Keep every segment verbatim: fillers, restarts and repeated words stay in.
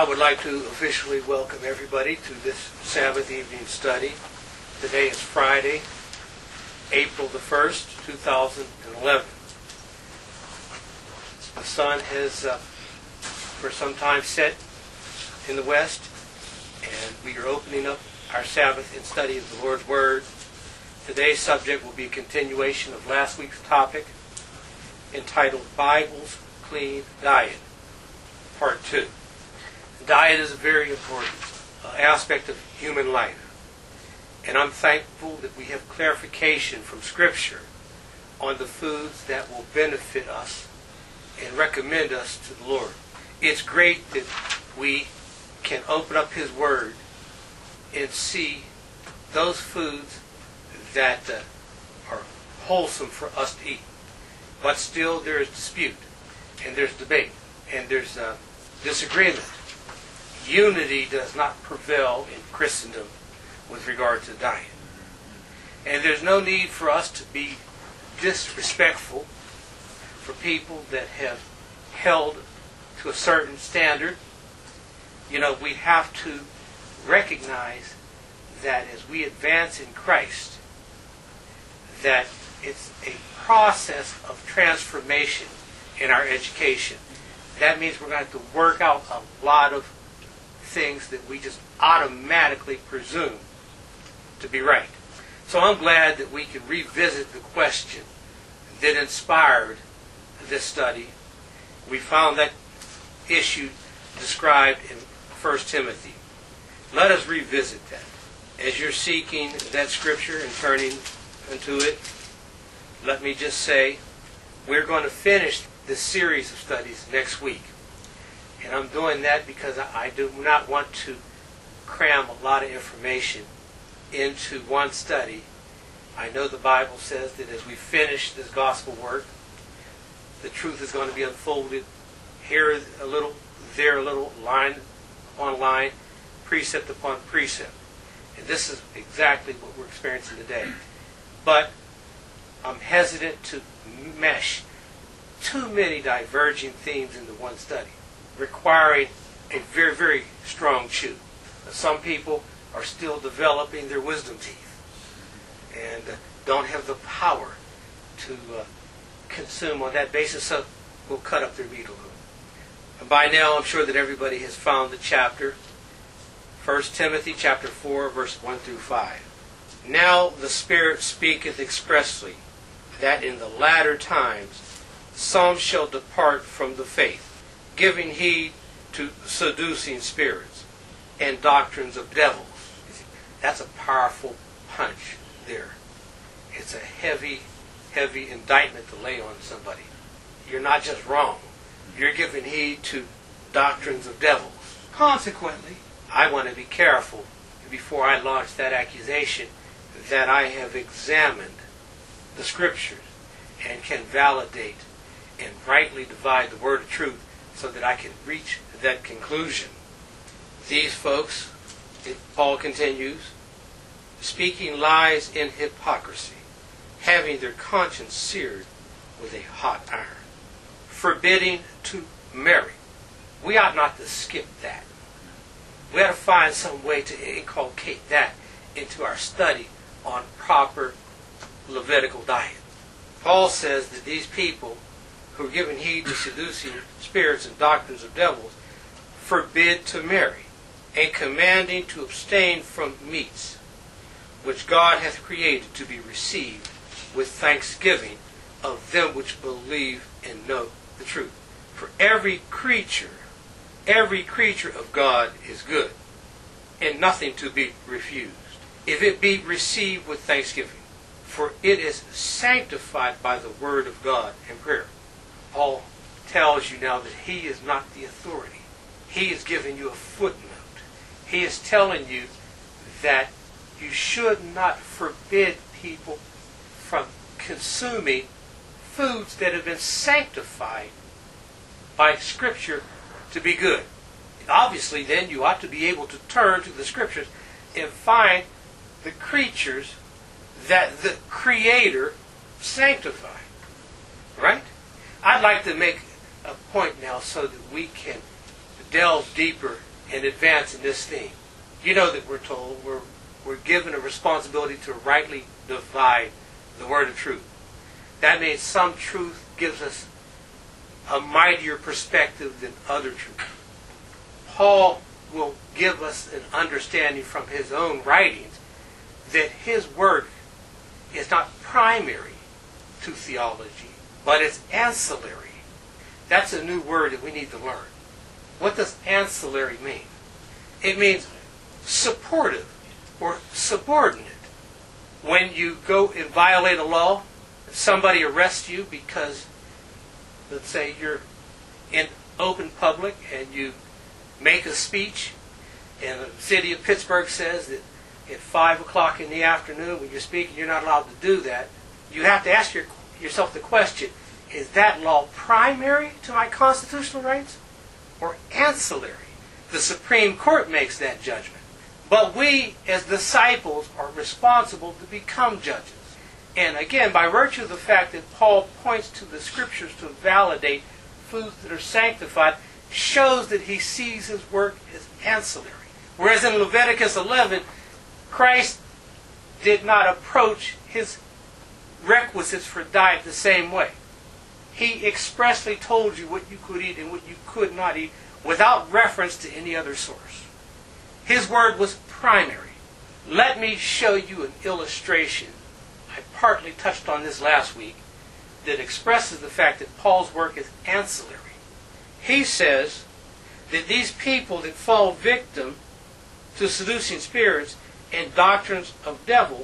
I would like to officially welcome everybody to this Sabbath evening study. Today is Friday, April the first, two thousand eleven. The sun has uh, for some time set in the west, and we are opening up our Sabbath in study of the Lord's Word. Today's subject will be a continuation of last week's topic, entitled Bible's Clean Diet, Part two. Diet is a very important uh, aspect of human life, and I'm thankful that we have clarification from Scripture on the foods that will benefit us and recommend us to the Lord. It's great that we can open up His Word and see those foods that uh, are wholesome for us to eat. But still there is dispute, and there's debate, and there's uh, disagreement. Unity does not prevail in Christendom with regard to diet. And there's no need for us to be disrespectful for people that have held to a certain standard. You know, we have to recognize that as we advance in Christ, that it's a process of transformation in our education. That means we're going to have to work out a lot of things that we just automatically presume to be right. So I'm glad that we can revisit the question that inspired this study. We found that issue described in First Timothy. Let us revisit that. As you're seeking that scripture and turning into it, let me just say, we're going to finish this series of studies next week. And I'm doing that because I do not want to cram a lot of information into one study. I know the Bible says that as we finish this gospel work, the truth is going to be unfolded here a little, there a little, line upon line, precept upon precept. And this is exactly what we're experiencing today. But I'm hesitant to mesh too many diverging themes into one study, requiring a very, very strong chew. Some people are still developing their wisdom teeth and uh, don't have the power to uh, consume on that basis, so we'll cut up their meat a little. And by now, I'm sure that everybody has found the chapter, First Timothy chapter four, verse one through five. Now the Spirit speaketh expressly, that in the latter times some shall depart from the faith, giving heed to seducing spirits and doctrines of devils. That's a powerful punch there. It's a heavy, heavy indictment to lay on somebody. You're not just wrong. You're giving heed to doctrines of devils. Consequently, I want to be careful before I launch that accusation that I have examined the Scriptures and can validate and rightly divide the word of truth so that I can reach that conclusion. These folks, Paul continues, speaking lies in hypocrisy, having their conscience seared with a hot iron, forbidding to marry. We ought not to skip that. We ought to find some way to inculcate that into our study on proper Levitical diet. Paul says that these people who are giving heed to seducing spirits and doctrines of devils forbid to marry, and commanding to abstain from meats, which God hath created to be received with thanksgiving of them which believe and know the truth. For every creature, every creature of God is good, and nothing to be refused, if it be received with thanksgiving, for it is sanctified by the word of God and prayer. Paul tells you now that he is not the authority. He is giving you a footnote. He is telling you that you should not forbid people from consuming foods that have been sanctified by Scripture to be good. Obviously, then, you ought to be able to turn to the Scriptures and find the creatures that the Creator sanctified. Right? I'd like to make a point now so that we can delve deeper and advance in this theme. You know that we're told we're, we're given a responsibility to rightly divide the word of truth. That means some truth gives us a mightier perspective than other truth. Paul will give us an understanding from his own writings that his work is not primary to theology, but it's ancillary. That's a new word that we need to learn. What does ancillary mean? It means supportive or subordinate. When you go and violate a law, if somebody arrests you because, let's say, you're in open public and you make a speech, and the city of Pittsburgh says that at five o'clock in the afternoon when you're speaking, you're not allowed to do that, you have to ask your, yourself the question, is that law primary to my constitutional rights or ancillary? The Supreme Court makes that judgment. But we, as disciples, are responsible to become judges. And again, by virtue of the fact that Paul points to the Scriptures to validate foods that are sanctified, shows that he sees his work as ancillary. Whereas in Leviticus eleven, Christ did not approach his requisites for diet the same way. He expressly told you what you could eat and what you could not eat without reference to any other source. His word was primary. Let me show you an illustration. I partly touched on this last week that expresses the fact that Paul's work is ancillary. He says that these people that fall victim to seducing spirits and doctrines of devils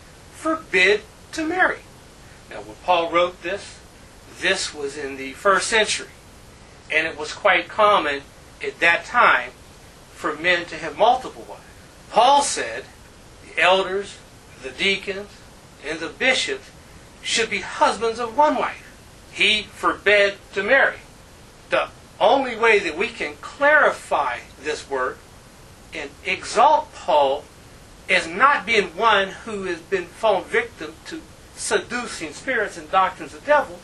forbid to marry. Now, when Paul wrote this, this was in the first century, and it was quite common at that time for men to have multiple wives. Paul said the elders, the deacons, and the bishops should be husbands of one wife. He forbade to marry. The only way that we can clarify this work and exalt Paul as not being one who has been fallen victim to seducing spirits and doctrines of devils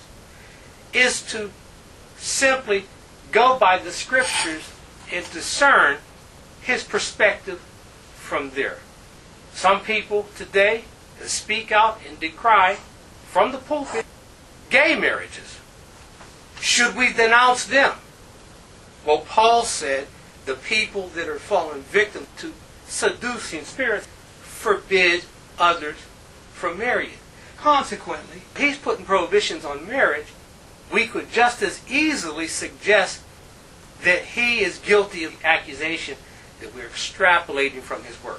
is to simply go by the Scriptures and discern his perspective from there. Some people today speak out and decry from the pulpit gay marriages. Should we denounce them? Well, Paul said the people that are fallen victim to seducing spirits forbid others from marrying. Consequently, he's putting prohibitions on marriage. We could just as easily suggest that he is guilty of the accusation that we're extrapolating from his work.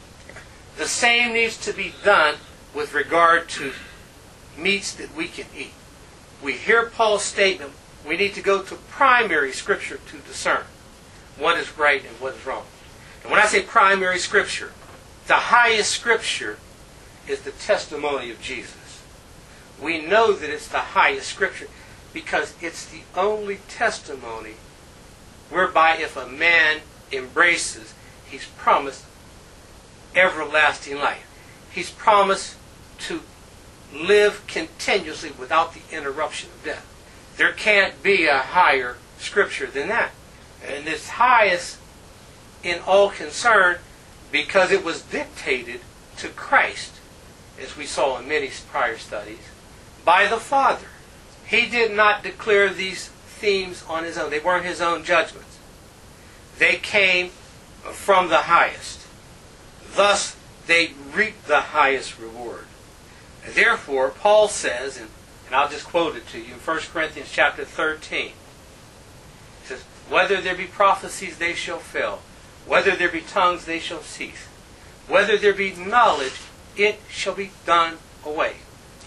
The same needs to be done with regard to meats that we can eat. We hear Paul's statement, we need to go to primary Scripture to discern what is right and what is wrong. And when I say primary Scripture, the highest Scripture is the testimony of Jesus. We know that it's the highest Scripture because it's the only testimony whereby if a man embraces, he's promised everlasting life. He's promised to live continuously without the interruption of death. There can't be a higher Scripture than that. And it's highest in all concern because it was dictated to Christ, as we saw in many prior studies, by the Father. He did not declare these themes on his own. They weren't his own judgments. They came from the highest. Thus, they reaped the highest reward. Therefore, Paul says, and, and I'll just quote it to you, in First Corinthians chapter thirteen, it says, whether there be prophecies, they shall fail. Whether there be tongues, they shall cease. Whether there be knowledge, it shall be done away.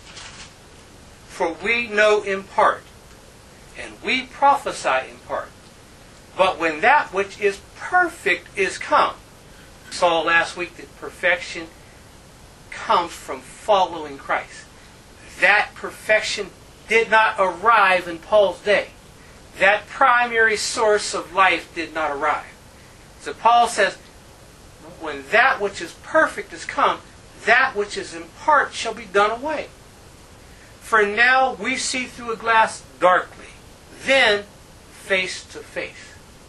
For we know in part, and we prophesy in part. But when that which is perfect is come, we saw last week that perfection comes from following Christ. That perfection did not arrive in Paul's day. That primary source of life did not arrive. So Paul says, when that which is perfect is come, that which is in part shall be done away. For now we see through a glass darkly, then face to face.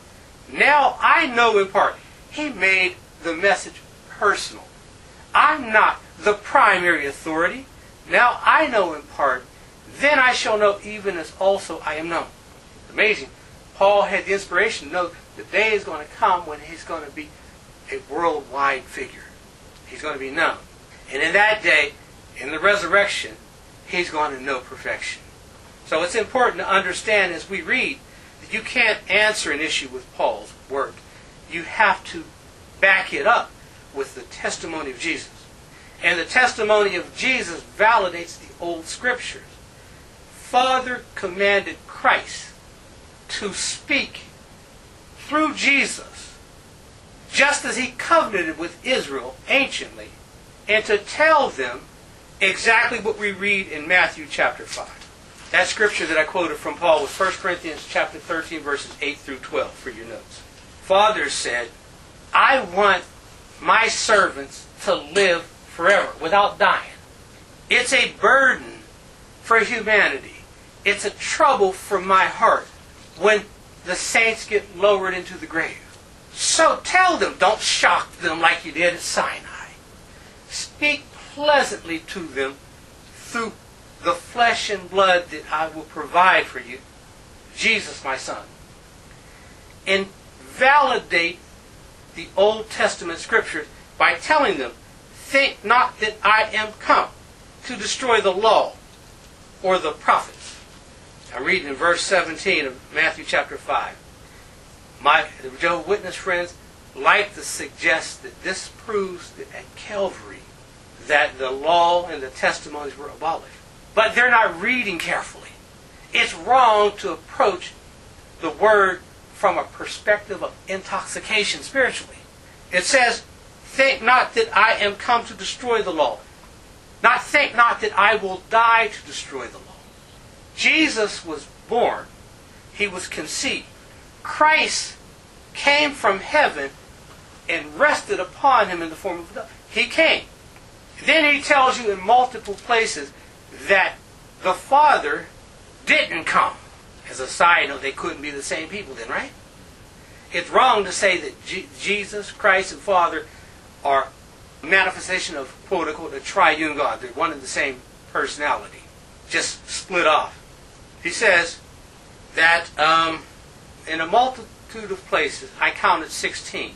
Now I know in part. He made the message personal. I'm not the primary authority. Now I know in part. Then I shall know even as also I am known. Amazing. Paul had the inspiration to know the day is going to come when he's going to be a worldwide figure. He's going to be known. And in that day, in the resurrection, he's going to know perfection. So it's important to understand as we read that you can't answer an issue with Paul's work. You have to back it up with the testimony of Jesus. And the testimony of Jesus validates the old scriptures. Father commanded Christ to speak through Jesus, just as he covenanted with Israel anciently, and to tell them exactly what we read in Matthew chapter five. That scripture that I quoted from Paul was First Corinthians chapter thirteen, verses eight through twelve for your notes. Father said, I want my servants to live forever without dying. It's a burden for humanity. It's a trouble for my heart when the saints get lowered into the grave. So tell them, don't shock them like you did at Sinai. Speak pleasantly to them through the flesh and blood that I will provide for you, Jesus my Son. And validate the Old Testament scriptures by telling them, think not that I am come to destroy the law or the prophets. I read in verse seventeen of Matthew chapter five. My Jehovah's Witness friends like to suggest that this proves that at Calvary that the law and the testimonies were abolished. But they're not reading carefully. It's wrong to approach the word from a perspective of intoxication spiritually. It says, think not that I am come to destroy the law. Not think not that I will die to destroy the law. Jesus was born. He was conceived. Christ came from heaven and rested upon him in the form of a dove. He came. Then he tells you in multiple places that the Father didn't come. As a side note, they couldn't be the same people then, right? It's wrong to say that G- Jesus, Christ, and Father are a manifestation of, quote unquote, a triune God. They're one and the same personality, just split off. He says that um, in a multitude of places, I counted sixteen,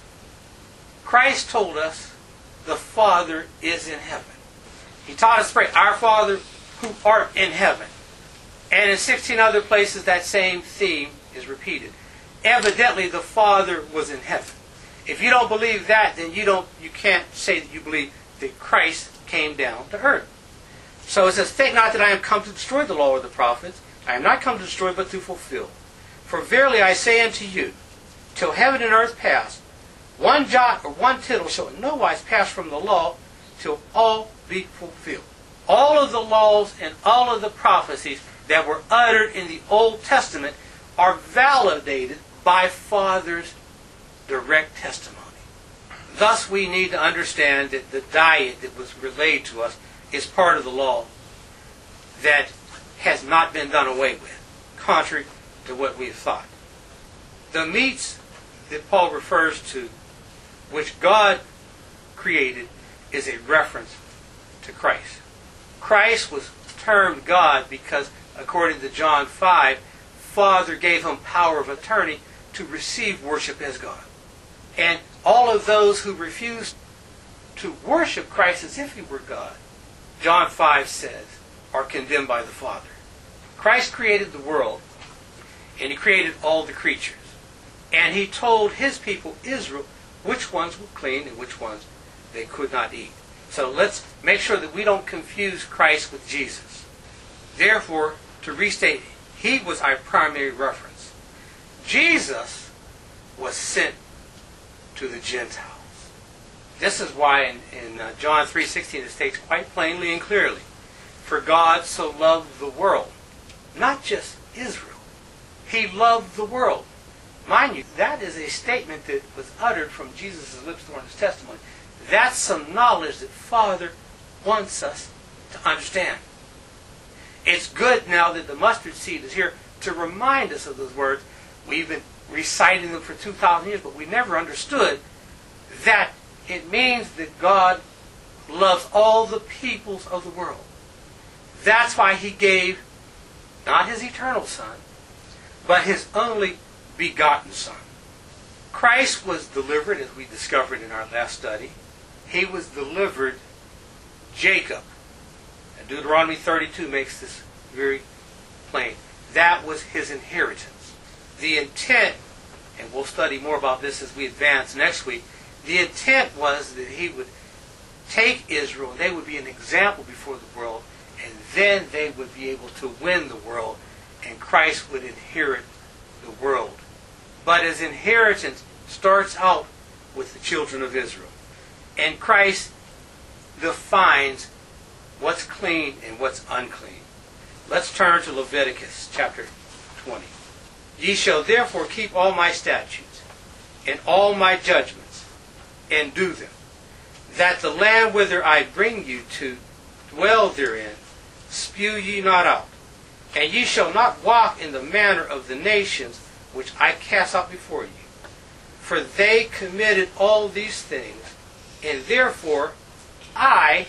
Christ told us the Father is in heaven. He taught us to pray, our Father who art in heaven. And in sixteen other places, that same theme is repeated. Evidently, the Father was in heaven. If you don't believe that, then you don't, you can't say that you believe that Christ came down to earth. So it says, think not that I am come to destroy the law or the prophets. I am not come to destroy, but to fulfill. For verily I say unto you, till heaven and earth pass, one jot or one tittle shall in no wise pass from the law, till all be fulfilled. All of the laws and all of the prophecies that were uttered in the Old Testament are validated by Father's direct testimony. Thus we need to understand that the diet that was relayed to us is part of the law that has not been done away with, contrary to what we have thought. The meats that Paul refers to, which God created, is a reference to Christ. Christ was termed God because, according to John five, Father gave him power of attorney to receive worship as God. And all of those who refused to worship Christ as if he were God, John five says, are condemned by the Father. Christ created the world, and he created all the creatures. And he told his people, Israel, which ones were clean and which ones they could not eat. So let's make sure that we don't confuse Christ with Jesus. Therefore, to restate, he was our primary reference. Jesus was sent to the Gentiles. This is why in, in uh, John three sixteen it states quite plainly and clearly, for God so loved the world, not just Israel. He loved the world. Mind you, that is a statement that was uttered from Jesus' lips during his testimony. That's some knowledge that Father wants us to understand. It's good now that the mustard seed is here to remind us of those words. We've been reciting them for two thousand years, but we never understood that it means that God loves all the peoples of the world. That's why he gave not his eternal Son, but his only begotten Son. Christ was delivered, as we discovered in our last study. He was delivered Jacob. And Deuteronomy thirty-two makes this very plain. That was his inheritance. The intent, and we'll study more about this as we advance next week, the intent was that he would take Israel, and they would be an example before the world, and then they would be able to win the world, and Christ would inherit the world. But his inheritance starts out with the children of Israel. And Christ defines what's clean and what's unclean. Let's turn to Leviticus chapter twenty. Ye shall therefore keep all my statutes and all my judgments, and do them, that the land whither I bring you to dwell therein, spew ye not out. And ye shall not walk in the manner of the nations which I cast out before you. For they committed all these things, and therefore I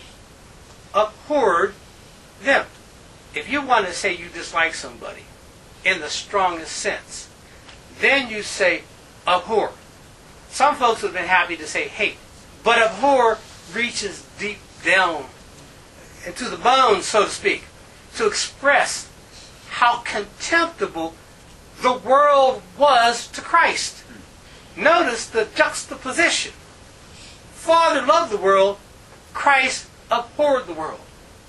abhorred them. If you want to say you dislike somebody in the strongest sense, then you say abhor. Some folks would have been happy to say hate, but abhor reaches deep down into the bones, so to speak, to express how contemptible the world was to Christ. Notice the juxtaposition. Father loved the world, Christ abhorred the world.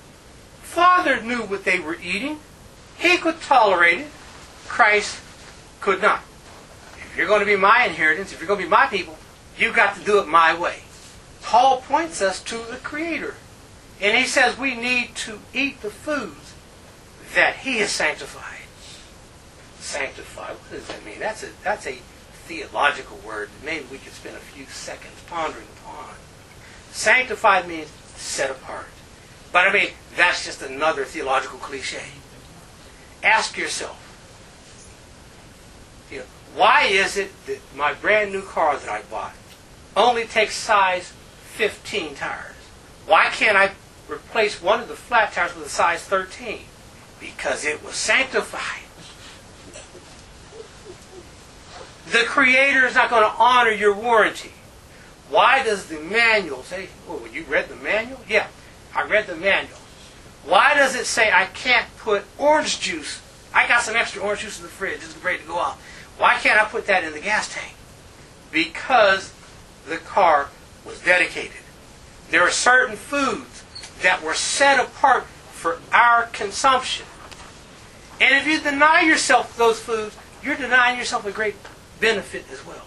Father knew what they were eating. He could tolerate it. Christ could not. If you're going to be my inheritance, if you're going to be my people, you've got to do it my way. Paul points us to the Creator. And he says we need to eat the foods that he has sanctified. Sanctified, what does that mean? That's a, that's a theological word that maybe we could spend a few seconds pondering upon. Sanctified means set apart. But I mean, that's just another theological cliche. Ask yourself, you know, why is it that my brand new car that I bought only takes size fifteen tires? Why can't I replace one of the flat tires with a size thirteen? Because it was sanctified. The Creator is not going to honor your warranty. Why does the manual say, oh, you read the manual? Yeah, I read the manual. Why does it say I can't put orange juice? I got some extra orange juice in the fridge. It's ready to go off. Why can't I put that in the gas tank? Because the car was dedicated. There are certain foods that were set apart for our consumption. And if you deny yourself those foods, you're denying yourself a great benefit as well.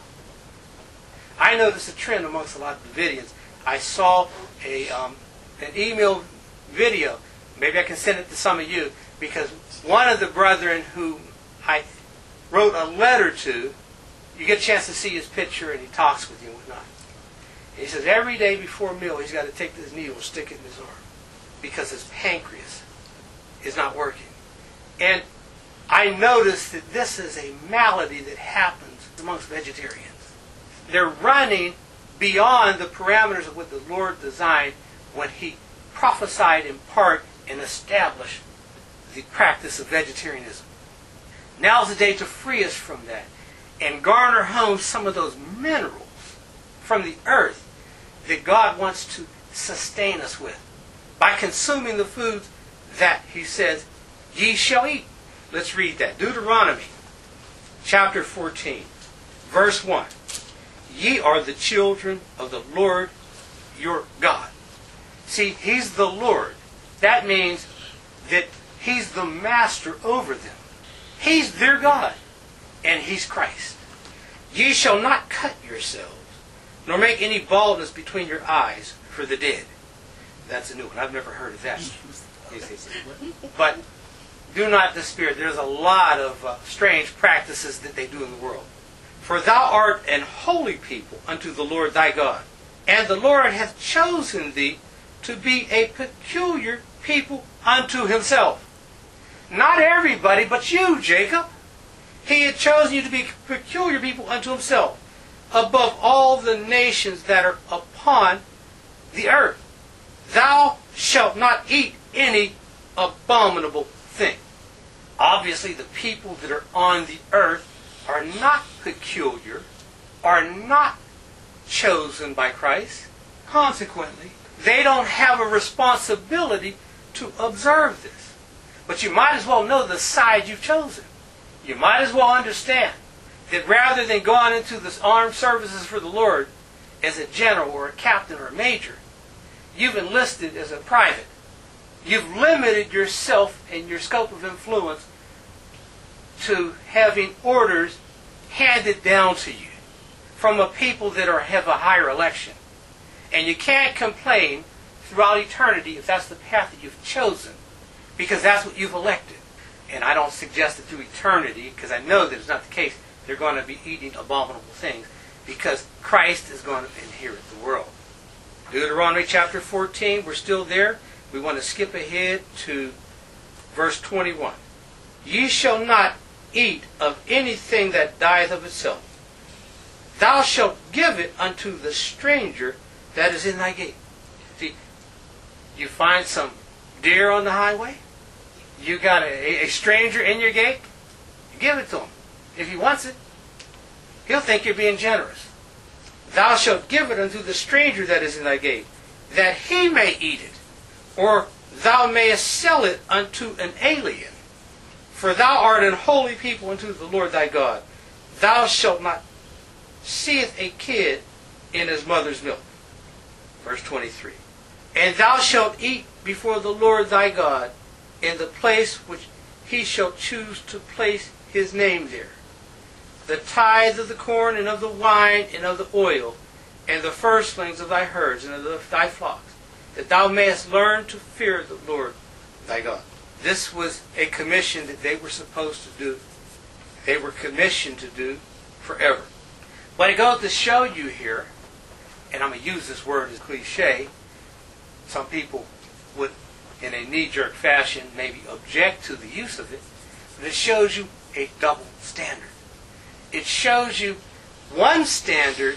I noticed a trend amongst a lot of Davidians. I saw a um, an email video. Maybe I can send it to some of you, because one of the brethren who I wrote a letter to, you get a chance to see his picture and he talks with you and whatnot. And he says every day before a meal he's got to take this needle and stick it in his arm because his pancreas is not working. And I noticed that this is a malady that happens amongst vegetarians. They're running beyond the parameters of what the Lord designed when He prophesied in part and established the practice of vegetarianism. Now's the day to free us from that and garner home some of those minerals from the earth that God wants to sustain us with by consuming the foods that He says, ye shall eat. Let's read that. Deuteronomy chapter fourteen, verse one. Ye are the children of the Lord your God. See, He's the Lord. That means that He's the master over them. He's their God, and He's Christ. Ye shall not cut yourselves, nor make any baldness between your eyes for the dead. That's a new one. I've never heard of that. But do not despair. There's a lot of uh, strange practices that they do in the world. For thou art an holy people unto the Lord thy God, and the Lord hath chosen thee to be a peculiar people unto Himself. Not everybody but you, Jacob. He had chosen you to be peculiar people unto himself, above all the nations that are upon the earth. Thou shalt not eat any abominable thing. Obviously, the people that are on the earth are not peculiar, are not chosen by Christ. Consequently, they don't have a responsibility to observe this. But you might as well know the side you've chosen. You might as well understand that rather than going into the armed services for the Lord as a general or a captain or a major, you've enlisted as a private. You've limited yourself and your scope of influence to having orders handed down to you from a people that are, have a higher election. And you can't complain throughout eternity if that's the path that you've chosen, because that's what you've elected. And I don't suggest that through eternity, because I know that it's not the case, they're going to be eating abominable things, because Christ is going to inherit the world. Deuteronomy chapter fourteen, we're still there. We want to skip ahead to verse twenty-one. Ye shall not eat of anything that dieth of itself. Thou shalt give it unto the stranger that is in thy gate. See, you find some deer on the highway, you got a, a stranger in your gate, you give it to him. If he wants it, he'll think you're being generous. Thou shalt give it unto the stranger that is in thy gate, that he may eat it, or thou mayest sell it unto an alien. For thou art an holy people unto the Lord thy God. Thou shalt not seeth a kid in his mother's milk. Verse twenty-three. And thou shalt eat before the Lord thy God in the place which he shall choose to place his name there. The tithe of the corn and of the wine and of the oil, and the firstlings of thy herds and of the, thy flocks, that thou mayest learn to fear the Lord thy God. This was a commission that they were supposed to do. They were commissioned to do forever. But it goes to show you here, and I'm going to use this word as cliche. Some people would, in a knee-jerk fashion, maybe object to the use of it. But it shows you a double standard. It shows you one standard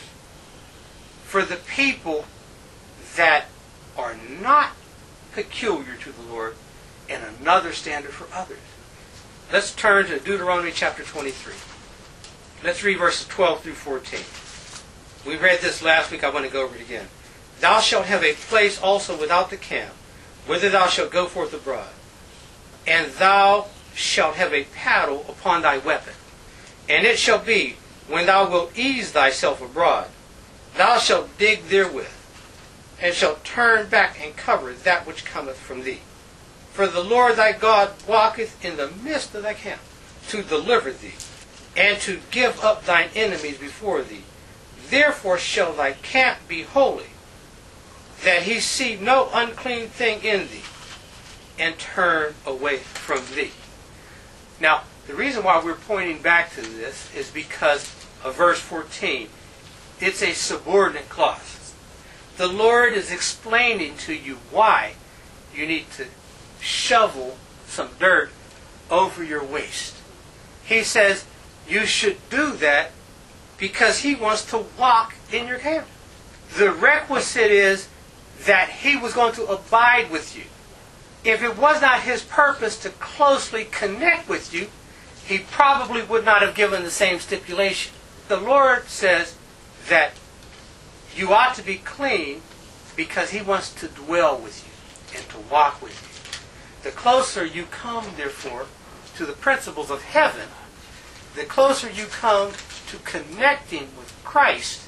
for the people that are not peculiar to the Lord, and another standard for others. Let's turn to Deuteronomy chapter twenty-three. Let's read verses twelve through fourteen. We read this last week. I want to go over it again. Thou shalt have a place also without the camp, whither thou shalt go forth abroad. And thou shalt have a paddle upon thy weapon. And it shall be, when thou wilt ease thyself abroad, thou shalt dig therewith, and shalt turn back and cover that which cometh from thee. For the Lord thy God walketh in the midst of thy camp, to deliver thee, and to give up thine enemies before thee. Therefore shall thy camp be holy, that he see no unclean thing in thee, and turn away from thee. Now, the reason why we're pointing back to this is because of verse fourteen. It's a subordinate clause. The Lord is explaining to you why you need to shovel some dirt over your waist. He says you should do that because he wants to walk in your camp. The requisite is that he was going to abide with you. If it was not his purpose to closely connect with you, he probably would not have given the same stipulation. The Lord says that you ought to be clean because he wants to dwell with you and to walk with you. The closer you come, therefore, to the principles of heaven, the closer you come to connecting with Christ,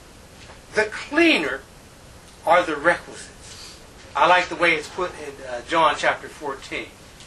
the cleaner are the requisites. I like the way it's put in uh, John chapter fourteen.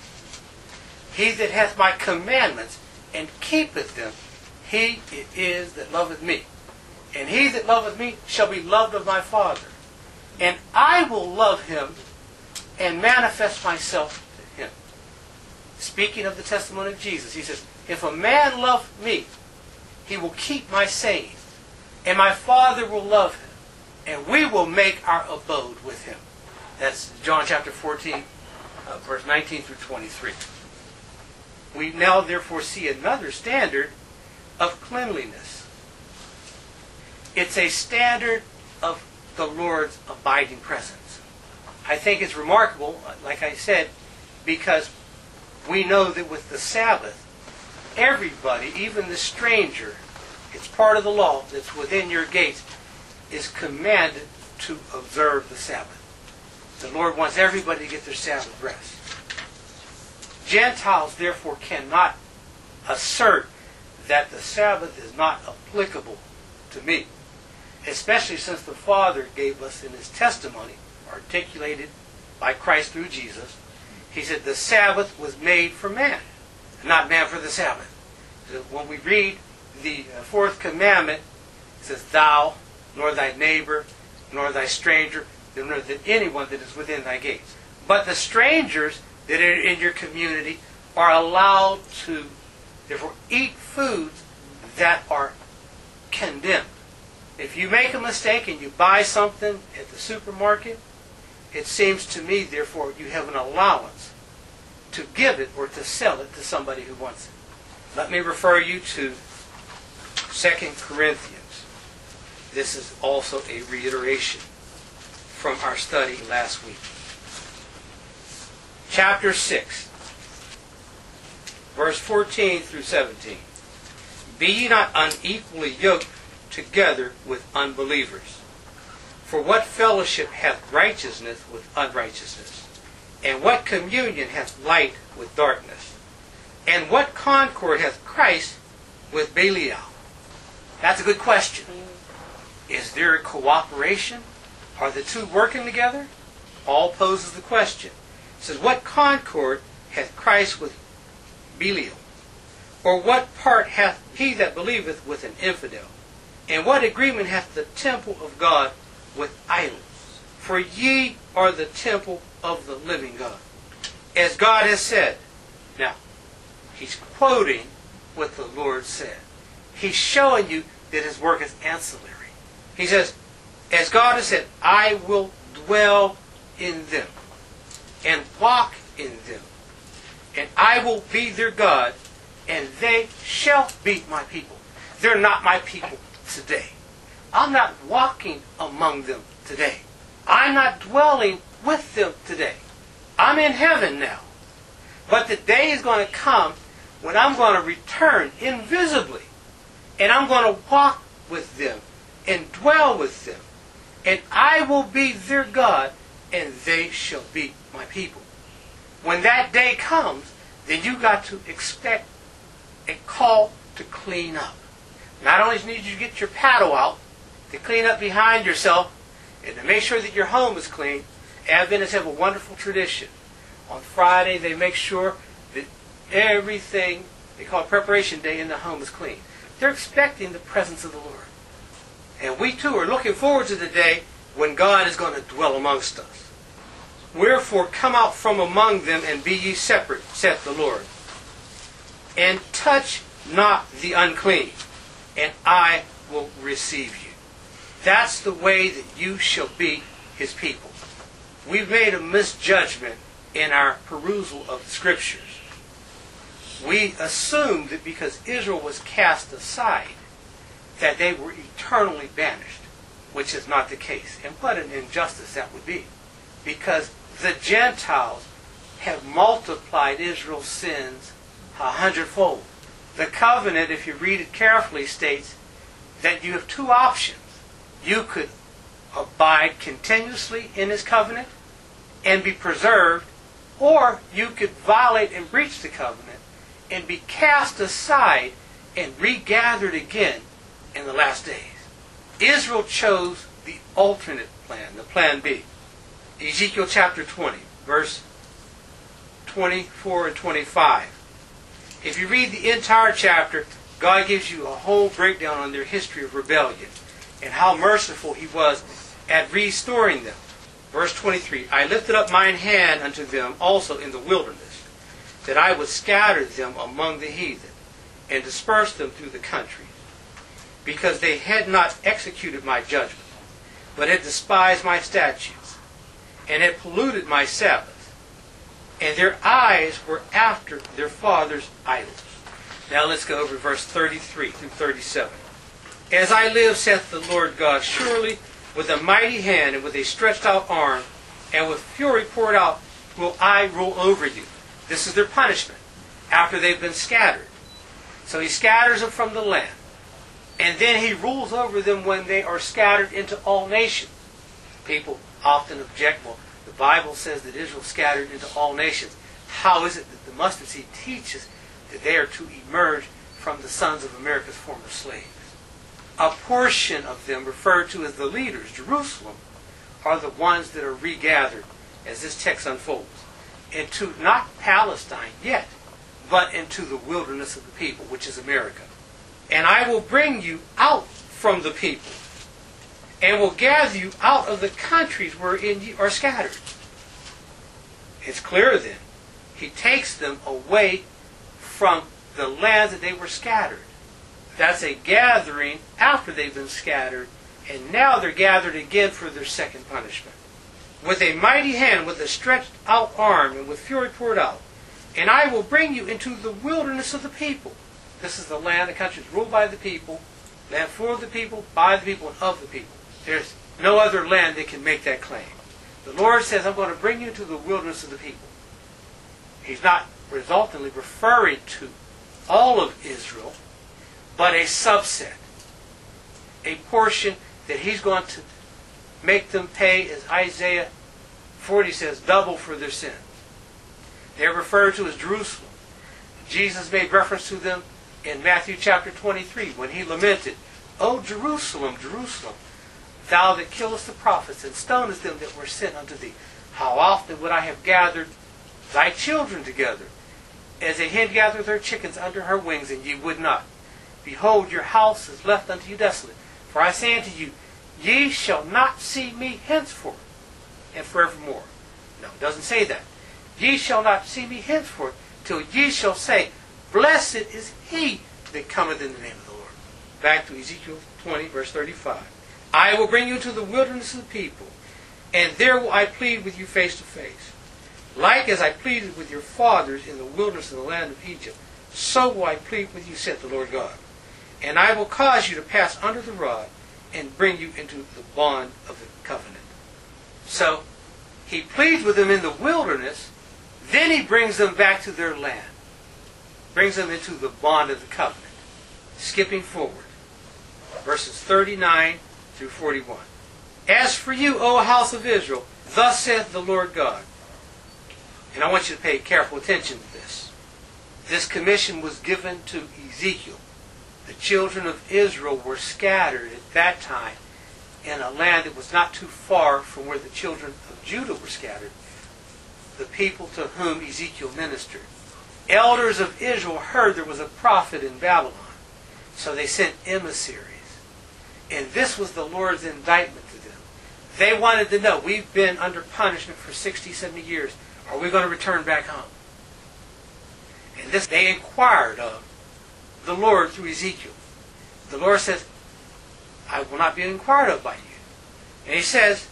He that hath my commandments and keepeth them, he it is that loveth me. And he that loveth me shall be loved of my Father. And I will love him and manifest myself to him. Speaking of the testimony of Jesus, he says, if a man love me, he will keep my saying, and my Father will love him, and we will make our abode with him. That's John chapter fourteen, uh, verse nineteen through twenty-three. we now therefore see another standard of cleanliness. It's a standard of the Lord's abiding presence. I think it's remarkable, like I said, because we know that with the Sabbath, everybody, even the stranger, it's part of the law that's within your gates, is commanded to observe the Sabbath. The Lord wants everybody to get their Sabbath rest. Gentiles, therefore, cannot assert that the Sabbath is not applicable to me, especially since the Father gave us in His testimony, articulated by Christ through Jesus, He said the Sabbath was made for man, not man for the Sabbath. So when we read the fourth commandment, it says, "Thou, nor thy neighbor, nor thy stranger, nor that anyone that is within thy gates." But the strangers that are in your community are allowed to, therefore, eat foods that are condemned. If you make a mistake and you buy something at the supermarket, it seems to me, therefore, you have an allowance to give it or to sell it to somebody who wants it. Let me refer you to Second Corinthians. This is also a reiteration from our study last week. Chapter six, verse fourteen through seventeen. "Be ye not unequally yoked together with unbelievers. For what fellowship hath righteousness with unrighteousness? And what communion hath light with darkness? And what concord hath Christ with Belial?" That's a good question. Is there a cooperation? Are the two working together? Paul poses the question. He says, "What concord hath Christ with Belial? Or what part hath he that believeth with an infidel? And what agreement hath the temple of God with idols? For ye are the temple of the living God, as God has said." Now, he's quoting what the Lord said. He's showing you that his work is ancillary. He says, as God has said, "I will dwell in them and walk in them, and I will be their God, and they shall be my people." They're not my people today. I'm not walking among them today. I'm not dwelling with them today. I'm in heaven now. But the day is going to come when I'm going to return invisibly, and I'm going to walk with them and dwell with them, and I will be their God, and they shall be my people. When that day comes, then you got to expect a call to clean up. Not only need you to get your paddle out to clean up behind yourself and to make sure that your home is clean. Adventists have a wonderful tradition. On Friday, they make sure that everything, they call it preparation day, in the home is clean. They're expecting the presence of the Lord. And we too are looking forward to the day when God is going to dwell amongst us. "Wherefore come out from among them, and be ye separate, saith the Lord. And touch not the unclean, and I will receive you." That's the way that you shall be His people. We've made a misjudgment in our perusal of the Scriptures. We assumed that because Israel was cast aside, that they were eternally banished, which is not the case. And what an injustice that would be. Because the Gentiles have multiplied Israel's sins a hundredfold. The covenant, if you read it carefully, states that you have two options. You could abide continuously in His covenant and be preserved, or you could violate and breach the covenant and be cast aside and regathered again in the last days. Israel chose the alternate plan, the plan B. Ezekiel chapter twenty, verse twenty-four and twenty-five. If you read the entire chapter, God gives you a whole breakdown on their history of rebellion and how merciful He was at restoring them. Verse twenty-three, "I lifted up mine hand unto them also in the wilderness, that I would scatter them among the heathen, and disperse them through the countries, because they had not executed my judgment, but had despised my statutes, and had polluted my Sabbath. and their eyes were after their fathers' idols. Now let's go over to verse thirty-three through thirty-seven. As I live, saith the Lord God, surely with a mighty hand and with a stretched out arm and with fury poured out will I rule over you. This is their punishment after they've been scattered. So he scatters them from the land. And then he rules over them when they are scattered into all nations. People often object, well, the Bible says that Israel scattered into all nations. How is it that the mustard seed teaches that they are to emerge from the sons of America's former slaves? A portion of them, referred to as the leaders, Jerusalem, are the ones that are regathered as this text unfolds into not Palestine yet, but into the wilderness of the people, which is America. And I will bring you out from the people, and will gather you out of the countries wherein ye are scattered. It's clear then, he takes them away from the lands that they were scattered. That's a gathering after they've been scattered, and now they're gathered again for their second punishment. With a mighty hand, with a stretched out arm, and with fury poured out, and I will bring you into the wilderness of the people. This is the land, the country is ruled by the people, land for the people, by the people, and of the people. There's no other land that can make that claim. The Lord says, I'm going to bring you to the wilderness of the people. He's not resultantly referring to all of Israel, but a subset, a portion that he's going to make them pay, as Isaiah forty says, double for their sins. They're referred to as Jerusalem. Jesus made reference to them in Matthew chapter twenty-three when he lamented, O Jerusalem, Jerusalem, thou that killest the prophets and stonest them that were sent unto thee. How often would I have gathered thy children together, as a hen gathereth her chickens under her wings, and ye would not. Behold, your house is left unto you desolate. For I say unto you, ye shall not see me henceforth and forevermore. No, it doesn't say that. Ye shall not see me henceforth, till ye shall say, Blessed is he that cometh in the name of the Lord. Back to Ezekiel twenty, verse thirty-five. I will bring you to the wilderness of the people, and there will I plead with you face to face. Like as I pleaded with your fathers in the wilderness of the land of Egypt, so will I plead with you, saith the Lord God. And I will cause you to pass under the rod, and bring you into the bond of the covenant. So, he pleads with them in the wilderness, then he brings them back to their land. Brings them into the bond of the covenant. Skipping forward. Verses thirty-nine through forty-one. As for you, O house of Israel, thus saith the Lord God. And I want you to pay careful attention to this. This commission was given to Ezekiel. The children of Israel were scattered at that time in a land that was not too far from where the children of Judah were scattered, the people to whom Ezekiel ministered. Elders of Israel heard there was a prophet in Babylon, so they sent emissaries. And this was the Lord's indictment to them. They wanted to know, we've been under punishment for sixty, seventy years. Are we going to return back home? And this they inquired of the Lord through Ezekiel. The Lord says, I will not be inquired of by you. And he says,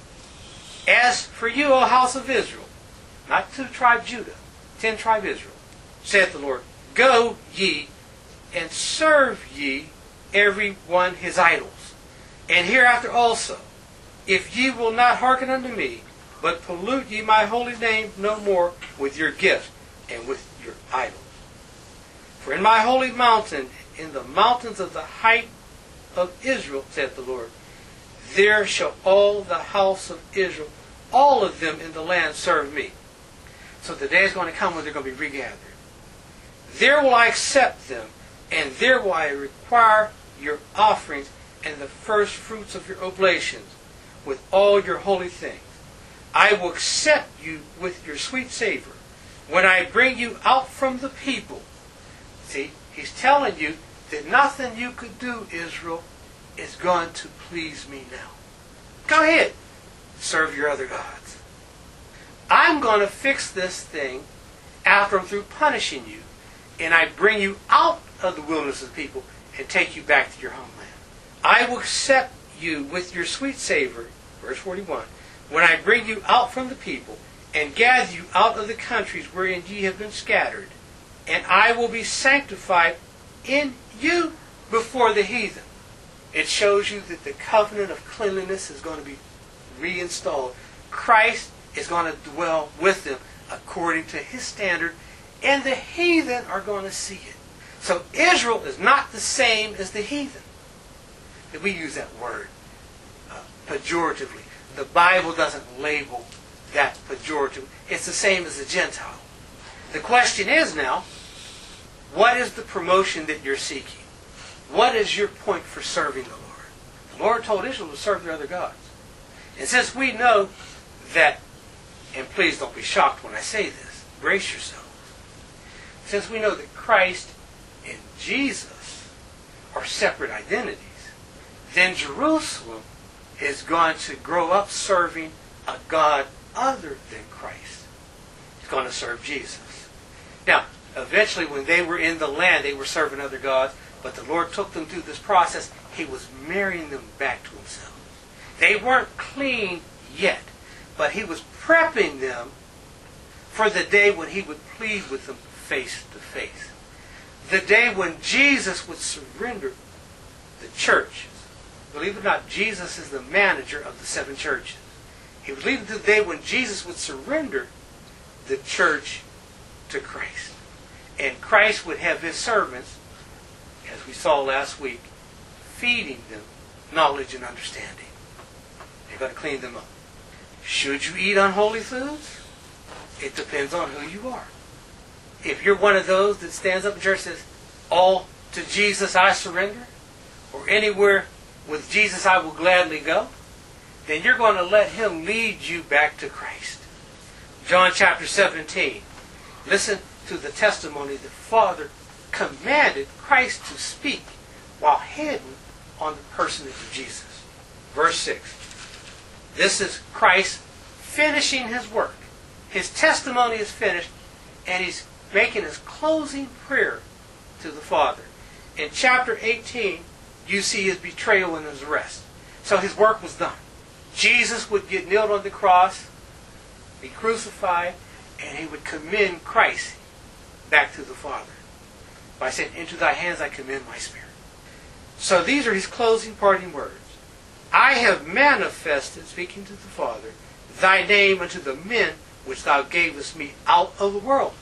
As for you, O house of Israel, not to the tribe Judah, ten tribe Israel, saith the Lord, Go ye and serve ye every one his idols. And hereafter also, if ye will not hearken unto me, but pollute ye my holy name no more with your gifts and with your idols. For in my holy mountain, in the mountains of the height of Israel, saith the Lord, there shall all the house of Israel, all of them in the land, serve me. So the day is going to come when they're going to be regathered. There will I accept them, and there will I require your offerings and the first fruits of your oblations with all your holy things. I will accept you with your sweet savor when I bring you out from the people. See, he's telling you that nothing you could do, Israel, is going to please me now. Go ahead, serve your other gods. I'm going to fix this thing after I'm through punishing you, and I bring you out of the wilderness of the people and take you back to your homeland. I will accept you with your sweet savor, verse forty-one, when I bring you out from the people, and gather you out of the countries wherein ye have been scattered, and I will be sanctified in you before the heathen. It shows you that the covenant of cleanliness is going to be reinstalled. Christ is going to dwell with them according to his standard, and the heathen are going to see it. So Israel is not the same as the heathen. We use that word uh, pejoratively. The Bible doesn't label that pejorative. It's the same as the Gentile. The question is now, what is the promotion that you're seeking? What is your point for serving the Lord? The Lord told Israel to serve their other gods. And since we know that, and please don't be shocked when I say this, brace yourself. Since we know that Christ and Jesus are separate identities, then Jerusalem is going to grow up serving a God other than Christ. It's going to serve Jesus. Now, eventually when they were in the land, they were serving other gods, but the Lord took them through this process. He was marrying them back to himself. They weren't clean yet, but he was prepping them for the day when he would plead with them face to face. The day when Jesus would surrender the church. Believe it or not, Jesus is the manager of the seven churches. He was leading to the day when Jesus would surrender the church to Christ. And Christ would have his servants, as we saw last week, feeding them knowledge and understanding. They're going to clean them up. Should you eat unholy foods? It depends on who you are. If you're one of those that stands up in church and says, all to Jesus I surrender, or anywhere with Jesus I will gladly go, then you're going to let him lead you back to Christ. John chapter seventeen. Listen to the testimony the Father commanded Christ to speak while hidden on the personage of Jesus. Verse six. This is Christ finishing his work. His testimony is finished, and he's making his closing prayer to the Father. In chapter eighteen, you see his betrayal and his arrest. So his work was done. Jesus would get nailed on the cross, be crucified, and he would commend Christ back to the Father by saying, into thy hands I commend my spirit. So these are his closing parting words. I have manifested, speaking to the Father, thy name unto the men which thou gavest me out of the world.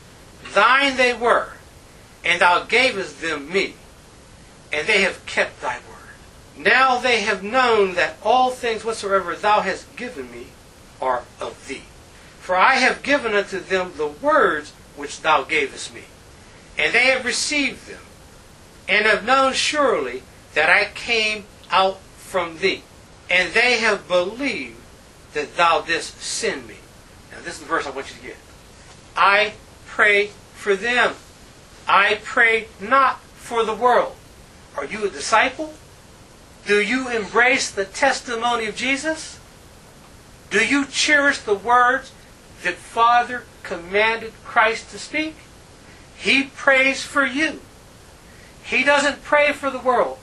Thine they were, and thou gavest them me, and they have kept thy word. Now they have known that all things whatsoever thou hast given me are of thee. For I have given unto them the words which thou gavest me, and they have received them, and have known surely that I came out from thee, and they have believed that thou didst send me. Now this is the verse I want you to get. I pray for them. I pray not for the world. Are you a disciple? Do you embrace the testimony of Jesus? Do you cherish the words that Father commanded Christ to speak? He prays for you. He doesn't pray for the world.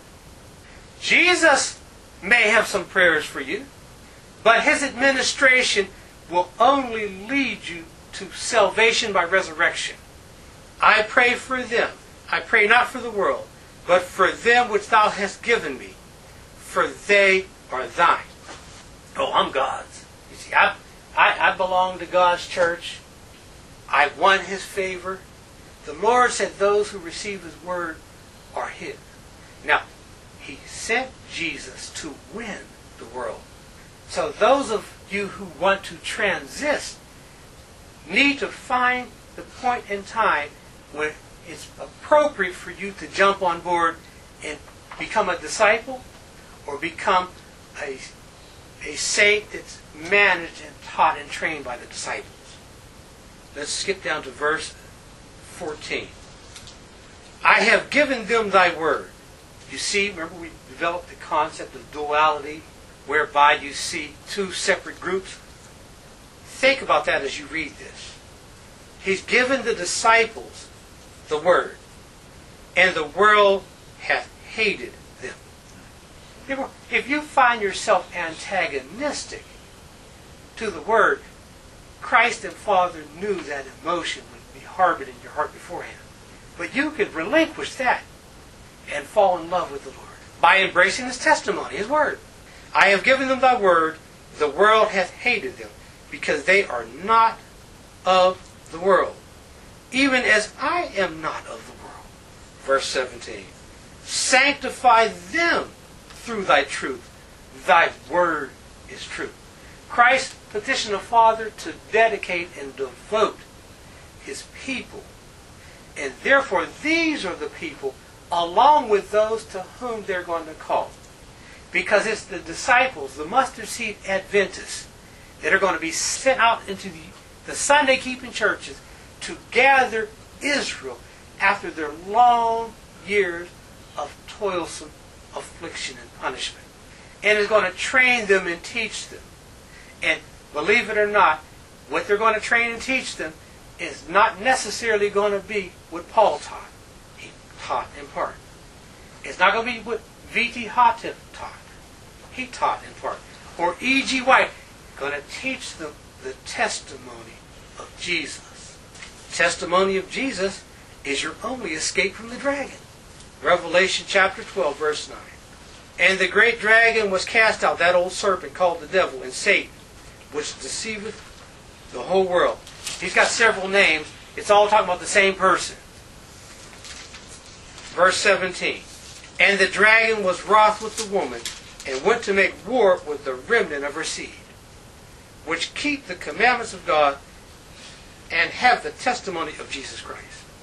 Jesus may have some prayers for you, but his administration will only lead you to salvation by resurrection. I pray for them. I pray not for the world, but for them which thou hast given me, for they are thine. Oh, I'm God's. You see, I, I, I belong to God's church. I won his favor. The Lord said those who receive his word are his. Now, he sent Jesus to win the world. So those of you who want to transist need to find the point in time when it's appropriate for you to jump on board and become a disciple or become a, a saint that's managed and taught and trained by the disciples. Let's skip down to verse fourteen. I have given them thy word. You see, remember we developed the concept of duality, whereby you see two separate groups. Think about that as you read this. He's given the disciples the word, and the world hath hated them. If you find yourself antagonistic to the word, Christ and Father knew that emotion would be harbored in your heart beforehand. But you could relinquish that and fall in love with the Lord by embracing His testimony, His word. I have given them thy word, the world hath hated them, because they are not of the world, even as I am not of the world. Verse seventeen. Sanctify them through thy truth. Thy word is truth. Christ petitioned the Father to dedicate and devote His people. And therefore these are the people, along with those to whom they're going to call. Because it's the disciples, the mustard seed Adventists, that are going to be sent out into the, the Sunday-keeping churches to gather Israel after their long years of toilsome affliction and punishment. And is going to train them and teach them. And believe it or not, what they're going to train and teach them is not necessarily going to be what Paul taught. He taught in part. It's not going to be what V T Houghton taught. He taught in part. Or E G White, going to teach them the testimony of Jesus. Testimony of Jesus is your only escape from the dragon. Revelation chapter twelve, verse nine. And the great dragon was cast out, that old serpent called the devil and Satan, which deceiveth the whole world. He's got several names. It's all talking about the same person. Verse seventeen. And the dragon was wroth with the woman, and went to make war with the remnant of her seed, which keep the commandments of God, and have the testimony of Jesus Christ.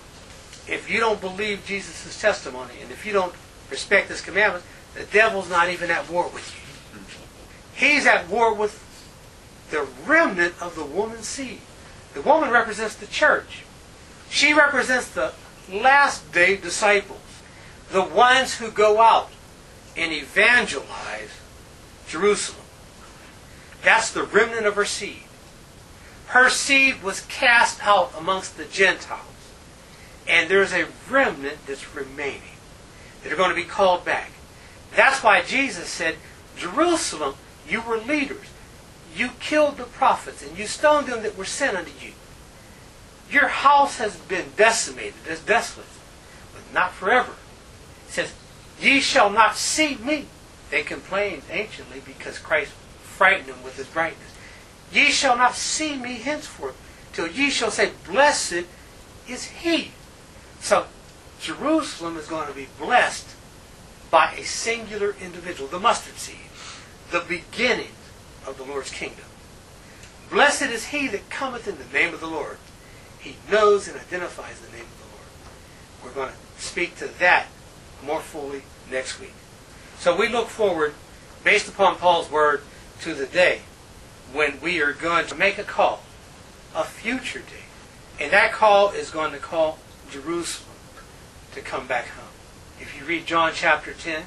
If you don't believe Jesus' testimony, and if you don't respect His commandments, the devil's not even at war with you. He's at war with the remnant of the woman's seed. The woman represents the church. She represents the last day disciples. The ones who go out and evangelize Jerusalem. That's the remnant of her seed. Her seed was cast out amongst the Gentiles. And there's a remnant that's remaining, that are going to be called back. That's why Jesus said, Jerusalem, you were leaders. You killed the prophets, and you stoned them that were sent unto you. Your house has been decimated, it's desolate, but not forever. It says, ye shall not see me. They complained anciently because Christ frightened them with His brightness. Ye shall not see me henceforth, till ye shall say, blessed is He. So, Jerusalem is going to be blessed by a singular individual, the mustard seed, the beginning of the Lord's kingdom. Blessed is he that cometh in the name of the Lord. He knows and identifies the name of the Lord. We're going to speak to that more fully next week. So we look forward, based upon Paul's word, to the day when we are going to make a call, a future day. And that call is going to call Jerusalem to come back home. If you read John chapter ten,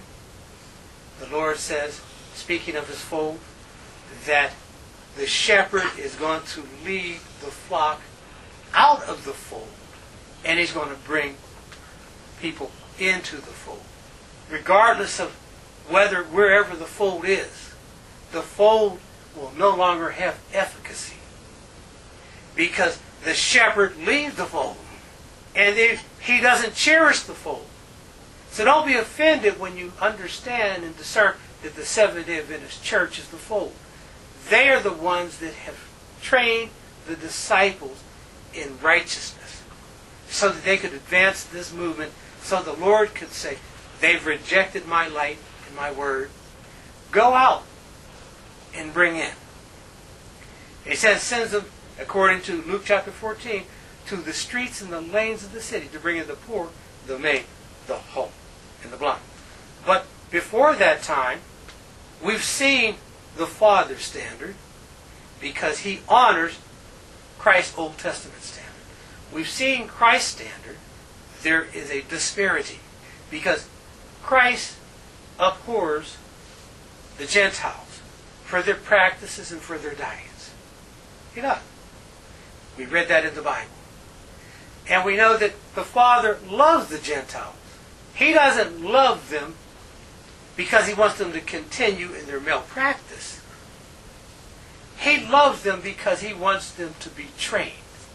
the Lord says, speaking of His fold, that the shepherd is going to lead the flock out of the fold, and He's going to bring people into the fold. Regardless of whether wherever the fold is, the fold will no longer have efficacy, because the shepherd leaves the fold, and he doesn't cherish the fold. So don't be offended when you understand and discern that the Seventh-day Adventist Church is the fold. They are the ones that have trained the disciples in righteousness so that they could advance this movement, so the Lord could say, they've rejected my light and my word. Go out and bring in. He says, sends them, according to Luke chapter fourteen, to the streets and the lanes of the city to bring in the poor, the maimed, the halt, and the blind. But before that time, we've seen the Father's standard, because He honors Christ's Old Testament standard. We've seen Christ's standard. There is a disparity, because Christ abhors the Gentiles for their practices and for their diets. He does. We read that in the Bible. And we know that the Father loves the Gentiles. He doesn't love them because He wants them to continue in their malpractice. He loves them because he wants them to be trained.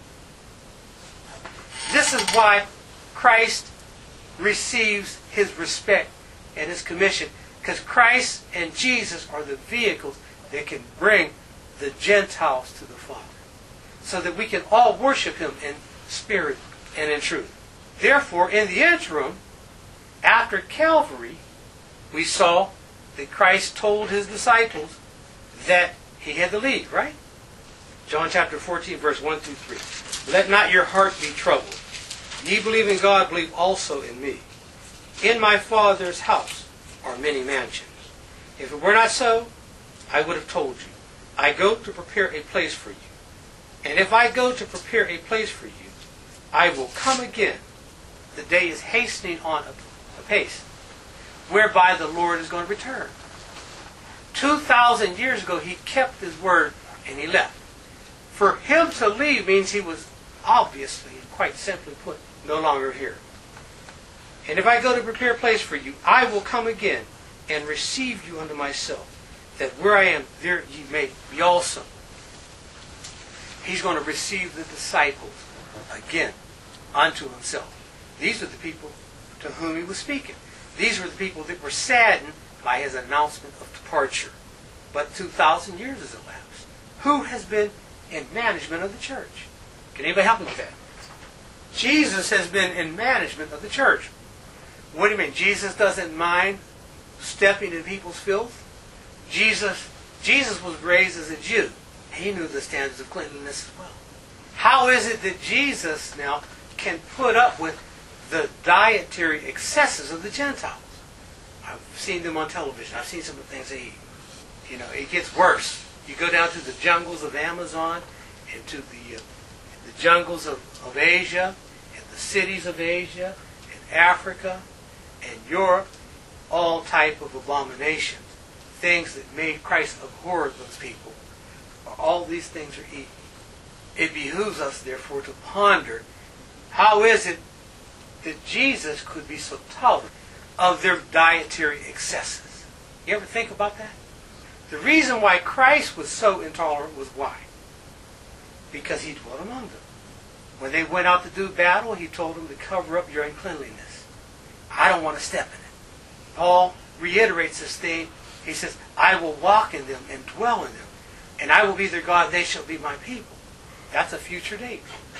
This is why Christ receives his respect and his commission, because Christ and Jesus are the vehicles that can bring the Gentiles to the Father, so that we can all worship him in spirit and in truth. Therefore, in the interim, after Calvary, we saw that Christ told his disciples that he had to leave, right? John chapter fourteen, verse one through three. Let not your heart be troubled. Ye believe in God, believe also in me. In my Father's house are many mansions. If it were not so, I would have told you. I go to prepare a place for you. And if I go to prepare a place for you, I will come again. The day is hastening on apace, whereby the Lord is going to return. Two thousand years ago, he kept his word and he left. For him to leave means he was obviously, quite simply put, no longer here. And if I go to prepare a place for you, I will come again and receive you unto myself, that where I am, there ye may be also. He's going to receive the disciples again unto himself. These are the people to whom he was speaking. These were the people that were saddened by his announcement of departure. But two thousand years has elapsed. Who has been in management of the church? Can anybody help me with that? Jesus has been in management of the church. What do you mean? Jesus doesn't mind stepping in people's filth? Jesus, Jesus was raised as a Jew. He knew the standards of cleanliness as well. How is it that Jesus now can put up with the dietary excesses of the Gentiles? I've seen them on television. I've seen some of the things they eat. You know, it gets worse. You go down to the jungles of Amazon, and to the, uh, the jungles of, of Asia, and the cities of Asia, and Africa, and Europe, all type of abominations. Things that made Christ abhor those people. All these things are eaten. It behooves us, therefore, to ponder, how is it that Jesus could be so tolerant of their dietary excesses? You ever think about that? The reason why Christ was so intolerant was why? Because he dwelt among them. When they went out to do battle, he told them to cover up your uncleanliness. I don't want to step in it. Paul reiterates this theme. He says, I will walk in them and dwell in them, and I will be their God, they shall be my people. That's a future date.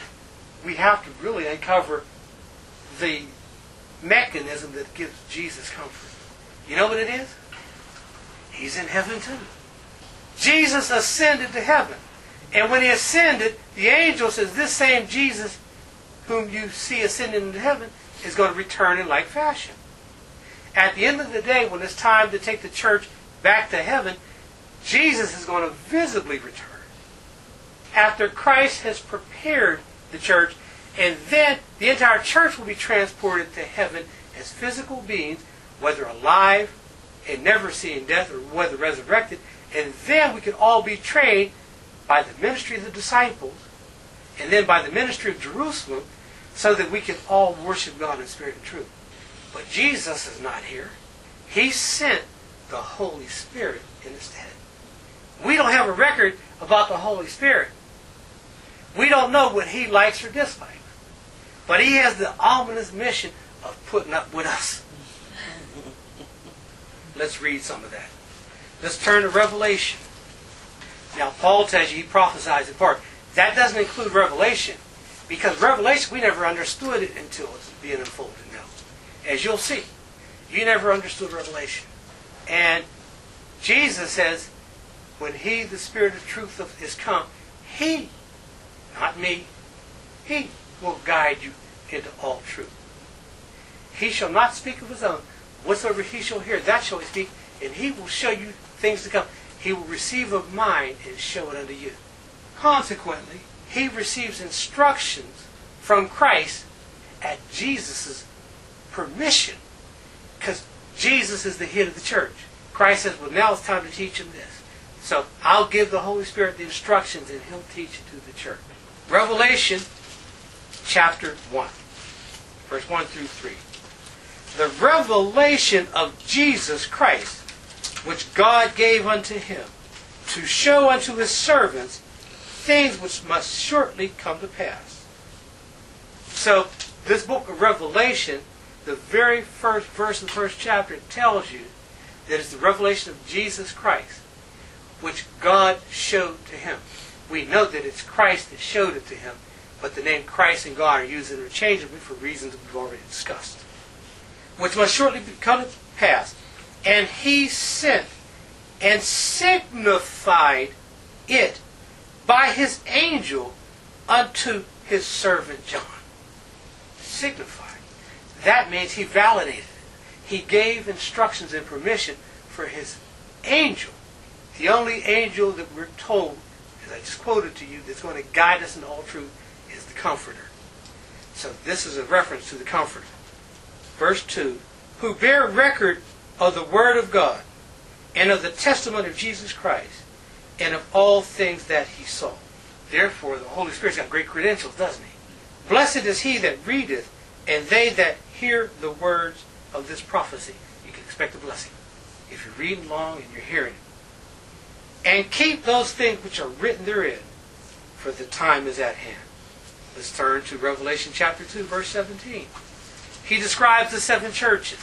We have to really uncover the mechanism that gives Jesus comfort. You know what it is? He's in heaven too. Jesus ascended to heaven. And when he ascended, the angel says, this same Jesus whom you see ascending into heaven is going to return in like fashion. At the end of the day, when it's time to take the church back to heaven, Jesus is going to visibly return. After Christ has prepared the church, and then the entire church will be transported to heaven as physical beings, whether alive and never seeing death, or whether resurrected, and then we can all be trained by the ministry of the disciples, and then by the ministry of Jerusalem, so that we can all worship God in spirit and truth. But Jesus is not here. He sent the Holy Spirit in his stead. We don't have a record about the Holy Spirit. We don't know what he likes or dislikes. But he has the ominous mission of putting up with us. Let's read some of that. Let's turn to Revelation. Now, Paul tells you he prophesies in part. That doesn't include Revelation, because Revelation, we never understood it until it's being unfolded now. As you'll see, you never understood Revelation. And Jesus says, when he, the Spirit of truth, is come, he, not me, he will guide you into all truth. He shall not speak of his own. Whatsoever he shall hear, that shall he speak, and he will show you things to come. He will receive of mine and show it unto you. Consequently, he receives instructions from Christ at Jesus' permission, because Jesus is the head of the church. Christ says, well, now it's time to teach him this. So I'll give the Holy Spirit the instructions, and he'll teach it to the church. Revelation chapter one, verse one through three. The revelation of Jesus Christ, which God gave unto him to show unto his servants things which must shortly come to pass. So, this book of Revelation, the very first verse of the first chapter, tells you that it's the revelation of Jesus Christ, which God showed to him. We know that it's Christ that showed it to him, but the name Christ and God are used interchangeably for reasons we've already discussed. Which must shortly come to pass. And he sent and signified it by his angel unto his servant John. Signified. That means he validated it. He gave instructions and permission for his angel. The only angel that we're told, as I just quoted to you, that's going to guide us in all truth is the Comforter. So this is a reference to the Comforter. Verse two, who bear record of the Word of God, and of the testimony of Jesus Christ, and of all things that he saw. Therefore, the Holy Spirit's got great credentials, doesn't he? Blessed is he that readeth, and they that hear the words of this prophecy. You can expect a blessing if you're reading along and you're hearing it. And keep those things which are written therein, for the time is at hand. Let's turn to Revelation chapter two, verse seventeen. He describes the seven churches.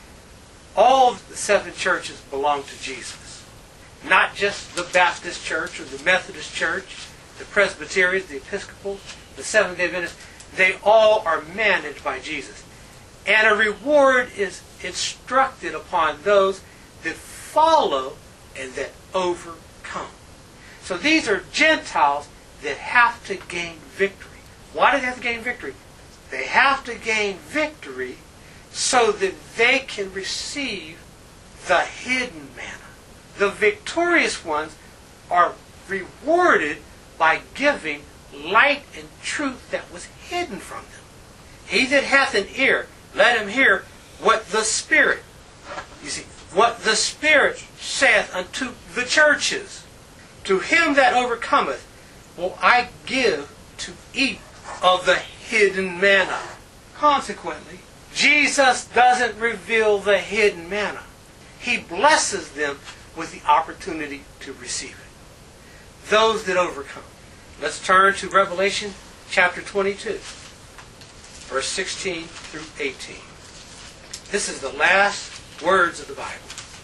All of the seven churches belong to Jesus. Not just the Baptist church or the Methodist church, the Presbyterians, the Episcopals, the Seventh-day Adventists. They all are managed by Jesus. And a reward is instructed upon those that follow and that overcome. So these are Gentiles that have to gain victory. Why do they have to gain victory? They have to gain victory so that they can receive the hidden manna. The victorious ones are rewarded by giving light and truth that was hidden from them. He that hath an ear, let him hear what the Spirit, you see, what the Spirit saith unto the churches. To him that overcometh will I give to eat of the hidden manna. Consequently, Jesus doesn't reveal the hidden manna. He blesses them with the opportunity to receive it. Those that overcome. Let's turn to Revelation chapter twenty-two, verse sixteen through eighteen. This is the last words of the Bible.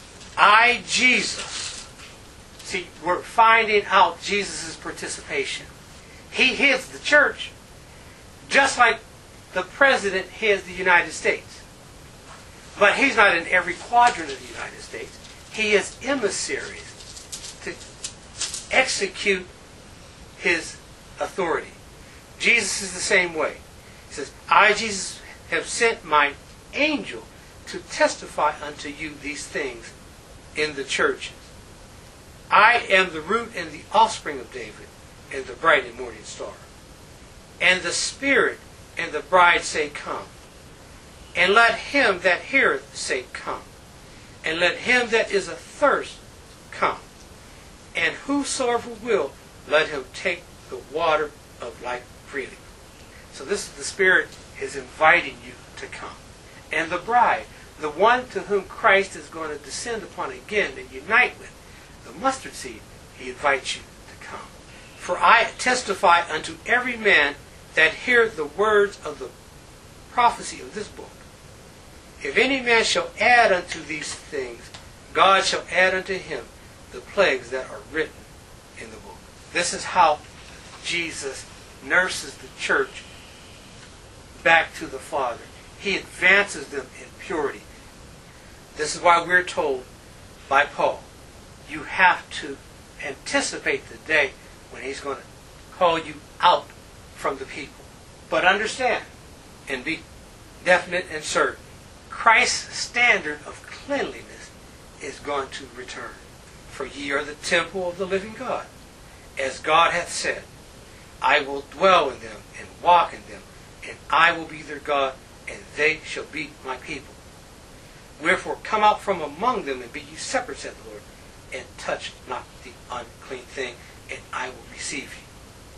I, Jesus. See, we're finding out Jesus' participation. He heads the church just like the president heads the United States. But he's not in every quadrant of the United States. He has emissaries to execute his authority. Jesus is the same way. He says, I, Jesus, have sent my angel to testify unto you these things in the churches. I am the root and the offspring of David, and the bright and morning star. And the Spirit and the bride say, come. And let him that heareth say, come. And let him that is athirst come. And whosoever will, let him take the water of life freely. So this is the Spirit is inviting you to come. And the bride, the one to whom Christ is going to descend upon again and unite with, the mustard seed, he invites you to come. For I testify unto every man that heareth the words of the prophecy of this book. If any man shall add unto these things, God shall add unto him the plagues that are written in the book. This is how Jesus nurses the church back to the Father. He advances them in purity. This is why we're told by Paul, you have to anticipate the day when he's going to call you out from the people. But understand and be definite and certain, Christ's standard of cleanliness is going to return. For ye are the temple of the living God. As God hath said, I will dwell in them and walk in them, and I will be their God, and they shall be my people. Wherefore come out from among them and be ye separate, said the Lord, and touch not the unclean thing, and I will receive you.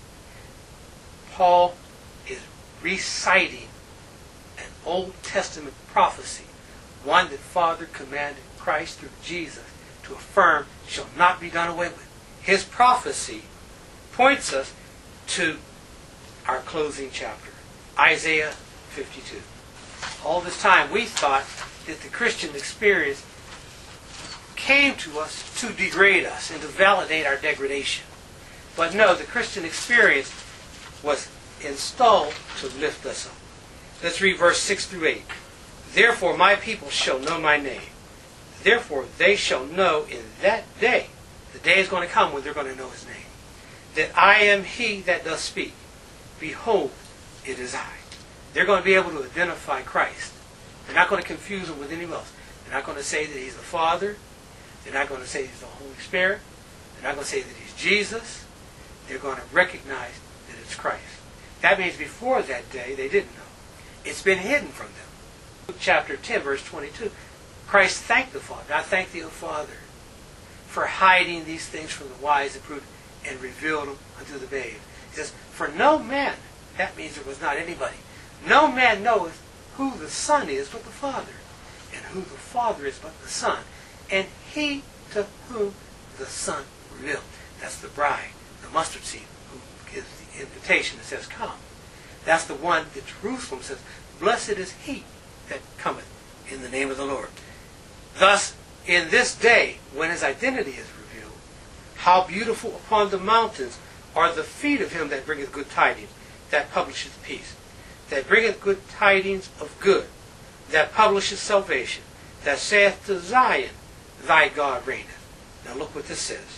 Paul is reciting an Old Testament prophecy, one that Father commanded Christ through Jesus to affirm shall not be done away with. his prophecy points us to our closing chapter, Isaiah fifty-two. All this time we thought that the Christian experience came to us to degrade us and to validate our degradation. But no, the Christian experience was installed to lift us up. Let's read verse six through eight. Therefore my people shall know my name. Therefore they shall know in that day, the day is going to come when they're going to know his name, that I am he that does speak. Behold, it is I. They're going to be able to identify Christ. They're not going to confuse him with anyone else. They're not going to say that he's the Father. They're not going to say he's the Holy Spirit. They're not going to say that he's Jesus. They're going to recognize that it's Christ. That means before that day, they didn't know. It's been hidden from them. Luke chapter ten, verse twenty-two. Christ thanked the Father. I thank thee, O Father, for hiding these things from the wise and prudent and revealed them unto the babe. He says, for no man, that means there was not anybody, no man knoweth who the Son is but the Father, and who the Father is but the Son, and he to whom the Son revealed. That's the bride, the mustard seed, who gives the invitation that says, come. That's the one that Jerusalem says, blessed is he that cometh in the name of the Lord. Thus, in this day, when his identity is revealed, how beautiful upon the mountains are the feet of him that bringeth good tidings, that publisheth peace, that bringeth good tidings of good, that publisheth salvation, that saith to Zion, thy God reigneth. Now look what this says.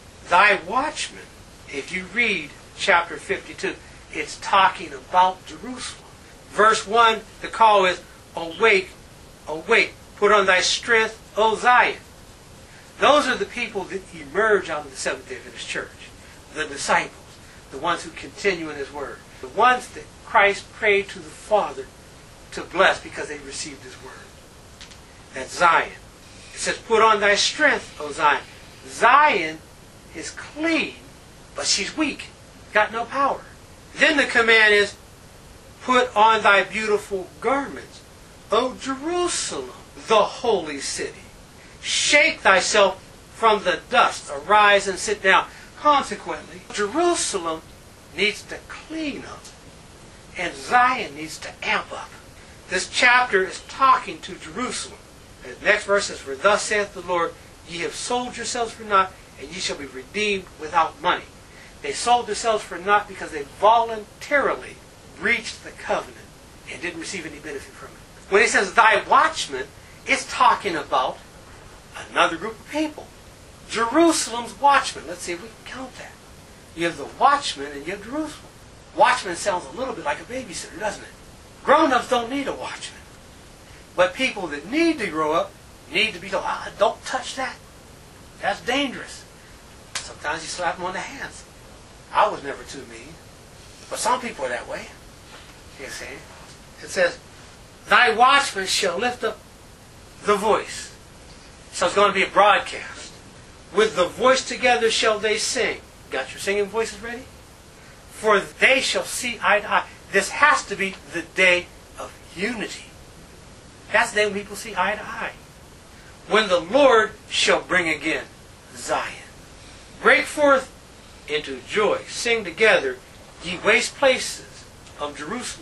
Thy watchmen, if you read chapter fifty-two, it's talking about Jerusalem. Verse one, the call is, awake, awake, put on thy strength, O Zion. Those are the people that emerge out of the Seventh-day Adventist Church. The disciples, the ones who continue in his word. The ones that Christ prayed to the Father to bless because they received his word. That's Zion. It says, put on thy strength, O Zion. Zion is clean, but she's weak. Got no power. Then the command is, put on thy beautiful garments, O Jerusalem, the holy city. Shake thyself from the dust. Arise and sit down. Consequently, Jerusalem needs to clean up, and Zion needs to amp up. This chapter is talking to Jerusalem. The next verse is, for thus saith the Lord, ye have sold yourselves for naught, and ye shall be redeemed without money. They sold themselves for naught because they voluntarily breached the covenant and didn't receive any benefit from it. When he says thy watchmen, it's talking about another group of people. Jerusalem's watchmen. Let's see if we can count that. You have the watchmen and you have Jerusalem. Watchman sounds a little bit like a babysitter, doesn't it? Grown-ups don't need a watchman. But people that need to grow up need to be told, ah, don't touch that. That's dangerous. Sometimes you slap them on the hands. I was never too mean. But some people are that way. You see? It says, thy watchmen shall lift up the voice. So it's going to be a broadcast. With the voice together shall they sing. Got your singing voices ready? For they shall see eye to eye. This has to be the day of unity. That's the day when people see eye to eye. When the Lord shall bring again Zion. Break forth into joy. Sing together, ye waste places of Jerusalem.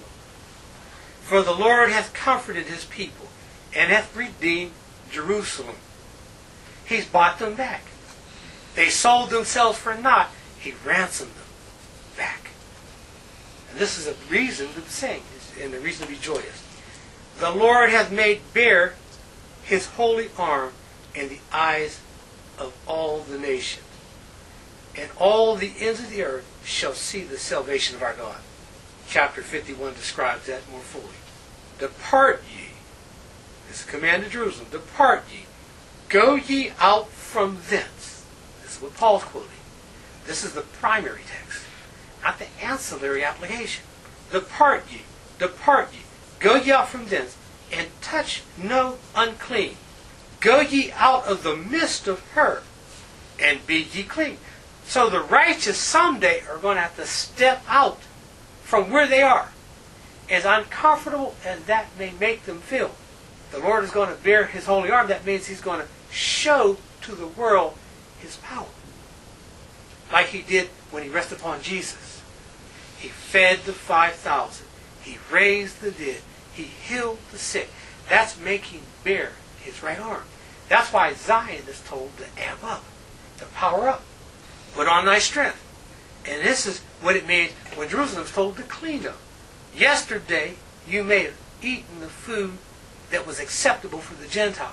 For the Lord hath comforted his people, and hath redeemed Jerusalem. He's bought them back. They sold themselves for naught. He ransomed them back. And this is a reason to sing, and a reason to be joyous. The Lord hath made bare his holy arm in the eyes of all the nations. And all the ends of the earth shall see the salvation of our God. Chapter fifty-one describes that more fully. Depart ye. This is a command to Jerusalem. Depart ye. Go ye out from thence. This is what Paul's quoting. This is the primary text, not the ancillary application. Depart ye. Depart ye. Go ye out from thence, and touch no unclean. Go ye out of the midst of her, and be ye clean. So the righteous someday are going to have to step out from where they are. As uncomfortable as that may make them feel, the Lord is going to bear his holy arm. That means he's going to show to the world his power. like he did when he rested upon Jesus. He fed the five thousand. He raised the dead. He healed the sick. That's making bare his right arm. That's why Zion is told to amp up, to power up. Put on thy strength. And this is what it means when Jerusalem is told to clean up. Yesterday, you may have eaten the food that was acceptable for the Gentiles.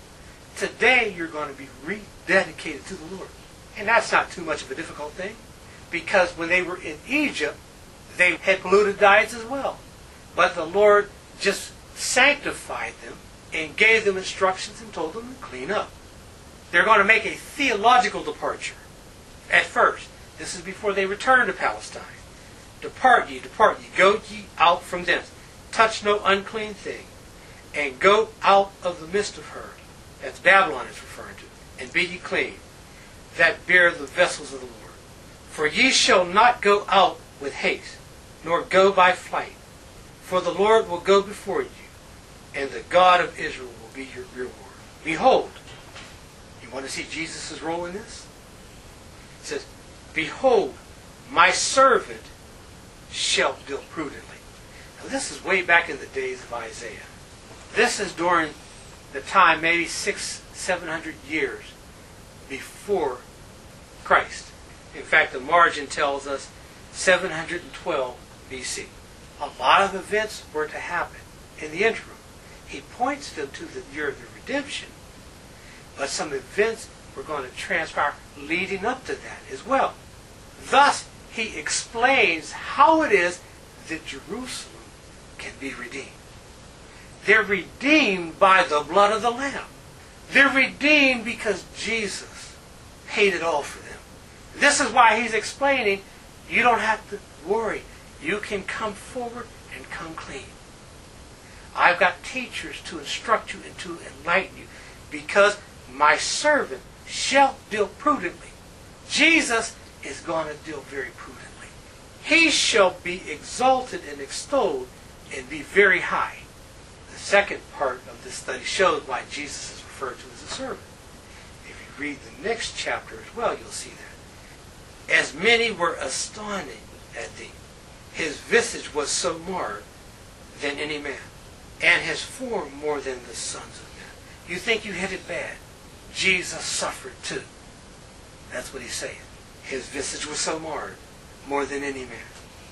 Today, you're going to be rededicated to the Lord. And that's not too much of a difficult thing, because when they were in Egypt, they had polluted diets as well. But the Lord just sanctified them and gave them instructions and told them to clean up. They're going to make a theological departure at first. This is before they return to Palestine. Depart ye, depart ye, go ye out from thence. Touch no unclean thing, and go out of the midst of her. That's Babylon is referring to. And be ye clean, that bear the vessels of the Lord. For ye shall not go out with haste, nor go by flight. For the Lord will go before you, and the God of Israel will be your reward. Behold, you want to see Jesus' role in this? It says, behold, my servant shall deal prudently. Now this is way back in the days of Isaiah. This is during the time, maybe six, seven hundred years before Christ. In fact, the margin tells us seven hundred twelve B C. A lot of events were to happen in the interim. He points them to the year of the redemption, but some events were going to transpire leading up to that as well. Thus, he explains how it is that Jerusalem can be redeemed. They're redeemed by the blood of the Lamb. They're redeemed because Jesus paid it all for them. This is why he's explaining you don't have to worry. You can come forward and come clean. I've got teachers to instruct you and to enlighten you, because my servant shall deal prudently. Jesus is going to deal very prudently. He shall be exalted and extolled and be very high. The second part of this study shows why Jesus is referred to as a servant. If you read the next chapter as well, you'll see that. As many were astonished at thee, his visage was so marred than any man, and his form more than the sons of men. You think you hit it bad. Jesus suffered too. That's what he's saying. His visage was so marred, more than any man.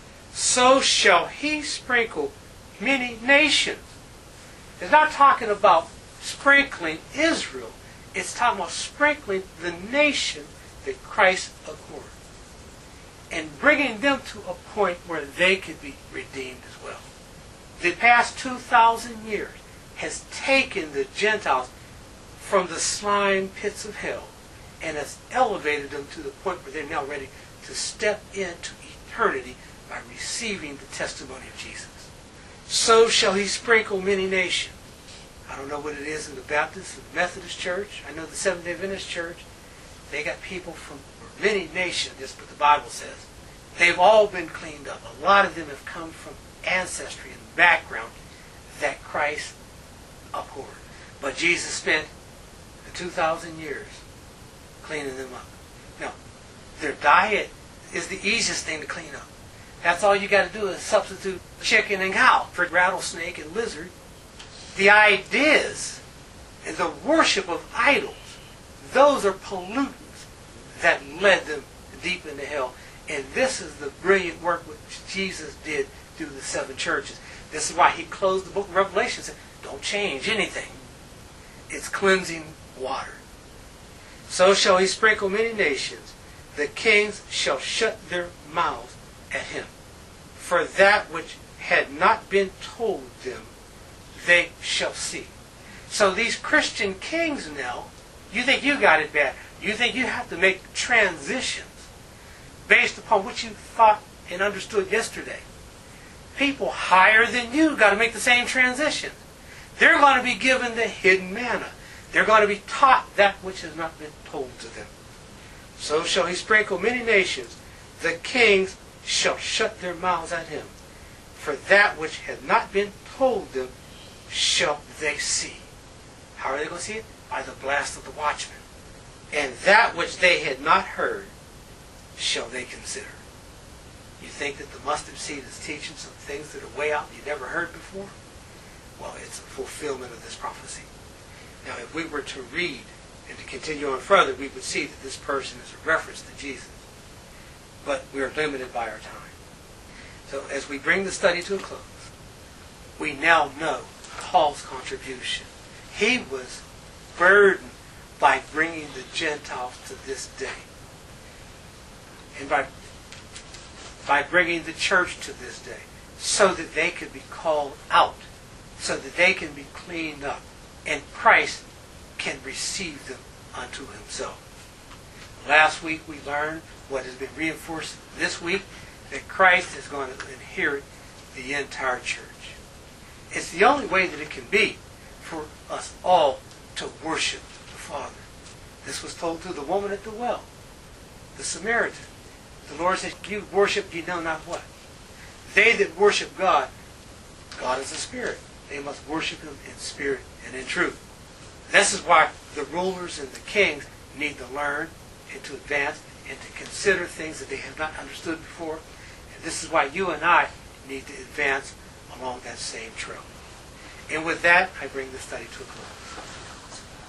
So shall he sprinkle many nations. It's not talking about sprinkling Israel. It's talking about sprinkling the nation that Christ abhorred, and bringing them to a point where they could be redeemed as well. The past two thousand years has taken the Gentiles from the slime pits of hell and has elevated them to the point where they're now ready to step into eternity by receiving the testimony of Jesus. So shall he sprinkle many nations. I don't know what it is in the Baptist and Methodist Church. I know the Seventh-day Adventist Church. They got people from many nations, that's what the Bible says. They've all been cleaned up. A lot of them have come from ancestry and background that Christ abhorred. But Jesus spent the two thousand years cleaning them up. Now, their diet is the easiest thing to clean up. That's all you got to do is substitute chicken and cow for rattlesnake and lizard. The ideas and the worship of idols, those are pollutants that led them deep into hell. And this is the brilliant work which Jesus did through the seven churches. This is why he closed the book of Revelation and said, don't change anything. It's cleansing water. So shall he sprinkle many nations. The kings shall shut their mouths at him. For that which had not been told them, they shall see. So these Christian kings now, you think you got it bad. You think you have to make transitions based upon what you thought and understood yesterday. People higher than you got to make the same transition. They're going to be given the hidden manna. They're going to be taught that which has not been told to them. So shall he sprinkle many nations. The kings shall shut their mouths at him. For that which had not been told them shall they see. How are they going to see it? By the blast of the watchman. And that which they had not heard, shall they consider. You think that the mustard seed is teaching some things that are way out you never heard before? Well, it's a fulfillment of this prophecy. Now, if we were to read and to continue on further, we would see that this person is a reference to Jesus. But we are limited by our time. So as we bring the study to a close, we now know Paul's contribution. He was burdened by bringing the Gentiles to this day. And by, by bringing the church to this day, so that they could be called out, so that they can be cleaned up, and Christ can receive them unto himself. Last week we learned what has been reinforced this week, that Christ is going to inherit the entire church. It's the only way that it can be for us all to worship the Father. This was told to the woman at the well, the Samaritan. The Lord says, you worship you know not what. They that worship God, God is a spirit. They must worship him in spirit and in truth. This is why the rulers and the kings need to learn and to advance and to consider things that they have not understood before. And this is why you and I need to advance along that same trail. And with that, I bring the study to a close.